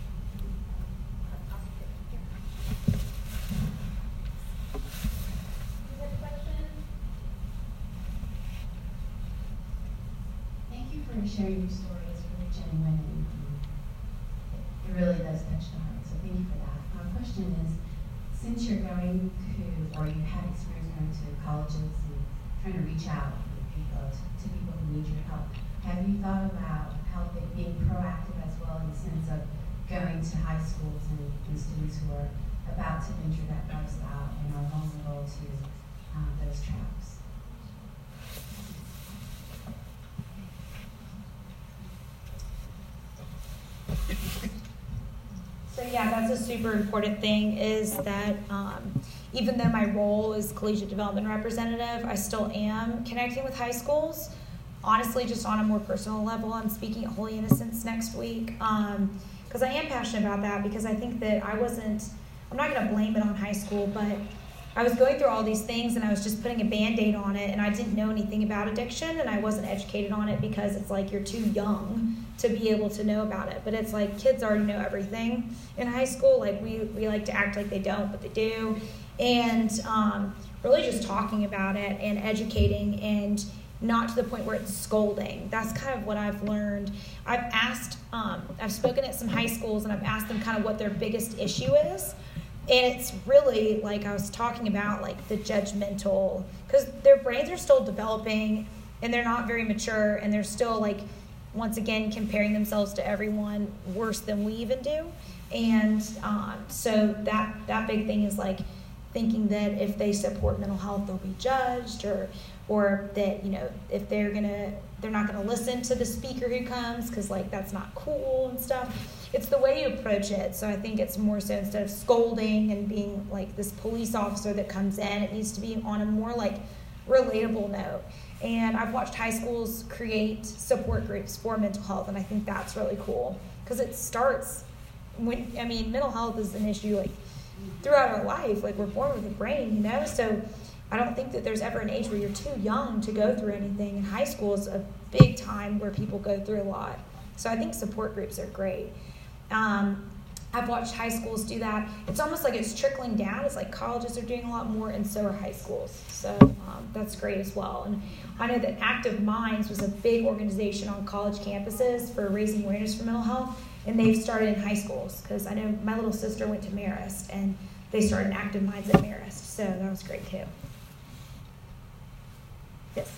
Thank you for sharing your story. It's really genuine, and it really does touch the heart. So thank you for that. My question is, since you're going to, or you had experience going to colleges and trying to reach out to people who need your help, have you thought about helping, being proactive as well, in the sense of going to high schools and students who are about to enter that lifestyle and are vulnerable to those traps? So yeah, that's a super important thing, is that even though my role is collegiate development representative, I still am connecting with high schools. Honestly, just on a more personal level, I'm speaking at Holy Innocents next week, because I am passionate about that, because I think that I'm not going to blame it on high school, but I was going through all these things and I was just putting a Band-Aid on it, and I didn't know anything about addiction, and I wasn't educated on it because it's like you're too young to be able to know about it. But it's like kids already know everything in high school. Like we like to act like they don't, but they do. And really just talking about it and educating, and not to the point where it's scolding. That's kind of what I've learned. I've spoken at some high schools, and I've asked them kind of what their biggest issue is. And it's really, like I was talking about, like the judgmental, because their brains are still developing and they're not very mature, and they're still, like, once again, comparing themselves to everyone worse than we even do. And so that big thing is, like, thinking that if they support mental health, they'll be judged, or that, if they're not gonna listen to the speaker who comes, because, like, that's not cool and stuff. It's the way you approach it. So I think it's more so, instead of scolding and being like this police officer that comes in, it needs to be on a more like relatable note. And I've watched high schools create support groups for mental health, and I think that's really cool, because it starts mental health is an issue like throughout our life. Like, we're born with a brain, so I don't think that there's ever an age where you're too young to go through anything. And high school is a big time where people go through a lot. So I think support groups are great. I've watched high schools do that. It's almost like it's trickling down. It's like colleges are doing a lot more, and so are high schools. So that's great as well. And I know that Active Minds was a big organization on college campuses for raising awareness for mental health, and they've started in high schools, because I know my little sister went to Marist, and they started Active Minds at Marist. So that was great too. Yes.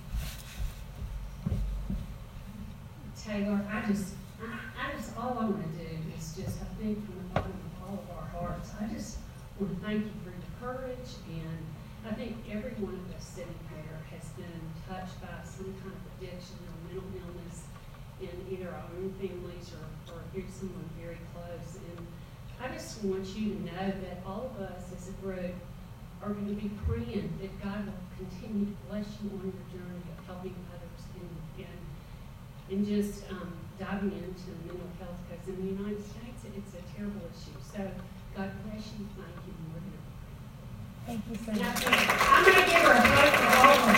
Taylor, I just all I want to do is just, I think from the bottom of all of our hearts, I just want to thank you for your courage, and I think every one of us sitting here has been touched by some kind of addiction or mental illness in either our own families or here's someone very close. And I just want you to know that all of us as a group are going to be praying that God will continue to bless you on your journey of helping others and just diving into mental health, because in the United States it's a terrible issue. So God bless you. Thank you. And we're going to pray. Thank you so And much. I'm going to give her a hug for all of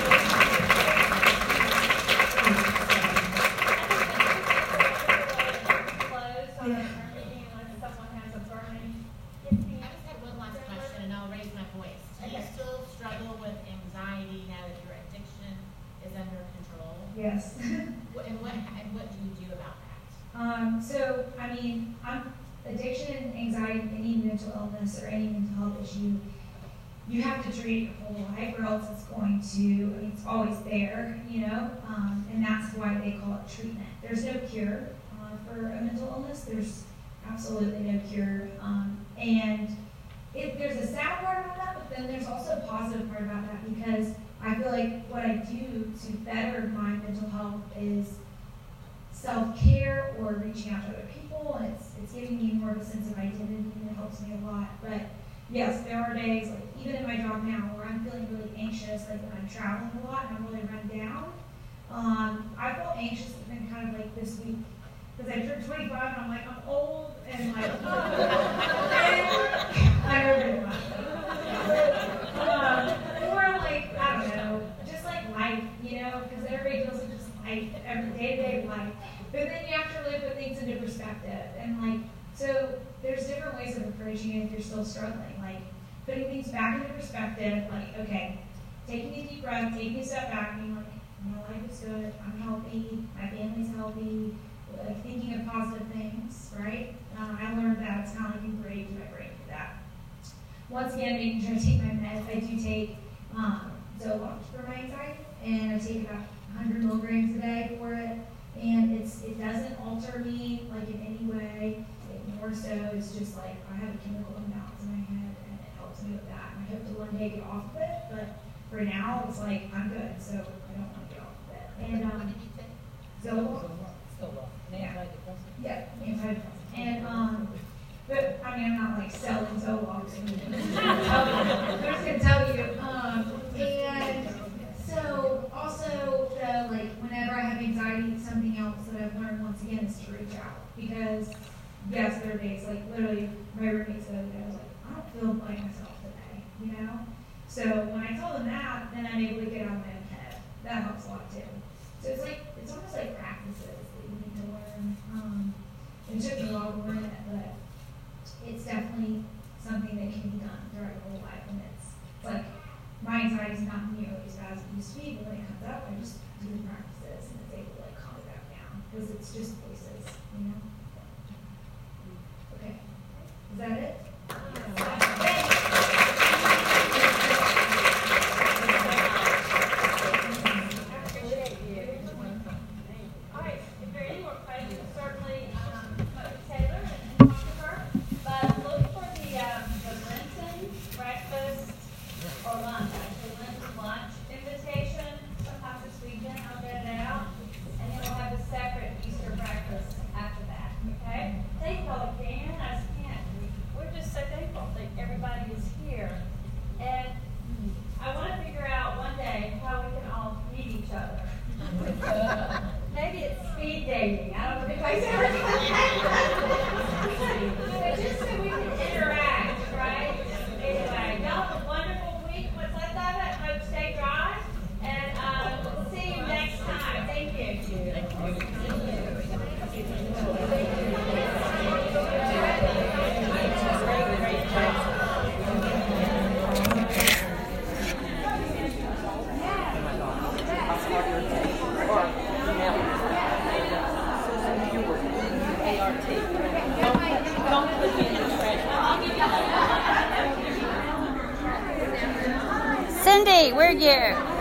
Close on our meeting unless someone has a burning. I just have one last question, and I'll raise my voice. Do you still struggle with anxiety now that your addiction is under control? Yes. And what do you do about that? So, I mean, addiction, anxiety, any mental illness or any mental health issue, you have to treat it your whole life, or else it's going to, I mean, it's always there, you know, and that's why they call it treatment. There's no cure for a mental illness. There's absolutely no cure. And there's a sad part about that, but then there's also a positive part about that, because I feel like what I do to better my mental health is self-care or reaching out to other people, and it's giving me more of a sense of identity, and it helps me a lot. But yes, there are days, like even in my job now, where I'm feeling really anxious, like when I'm traveling a lot and I'm really run down. I felt anxious even kind of like this week, because I turned 25 and I'm like, I'm old, and like, I know very much. Or like, I don't know, just like life, you know, because everybody deals with just life, every day-to-day life. But then you have to really put things into perspective, and like, so there's different ways of approaching it if you're still struggling, like putting things back into perspective, like, okay, taking a deep breath, taking a step back, being like, my life is good, I'm healthy, my family's healthy, like thinking of positive things, right? I learned that it's kind of like ingrained in my brain for that. Once again, making sure I take my meds. I do take Zoloft for my anxiety, and I take about 100 milligrams a day for it. And it doesn't alter me like in any way. More so, it's just like I have a chemical imbalance in my head, and it helps me with that. And I hope to one day get off of it, but for now, it's like I'm good, so I don't want to get off of it. And What did you say? Zoloft. Yeah, antidepressant. And but I mean, I'm not like selling Zoloft. I'm just gonna tell you. And so also though, like whenever I have anxiety, something else that I've learned once again is to reach out, because yes, there are days like literally my roommate said, I was like, I don't feel like myself today, you know. So when I tell them that, then I'm able to get out of my own head. That helps a lot too. So it's almost like practices that you need to learn. It took me a while to learn it, but it's definitely something that can be done throughout your whole life. And it's like my anxiety is not nearly as bad as it used to be, but when it comes up, I just do the practices and it's able to like calm it back down, because it's just voices, you know. Okay, is that it? ART. Don't put me in the treasure. Cindy, where are you?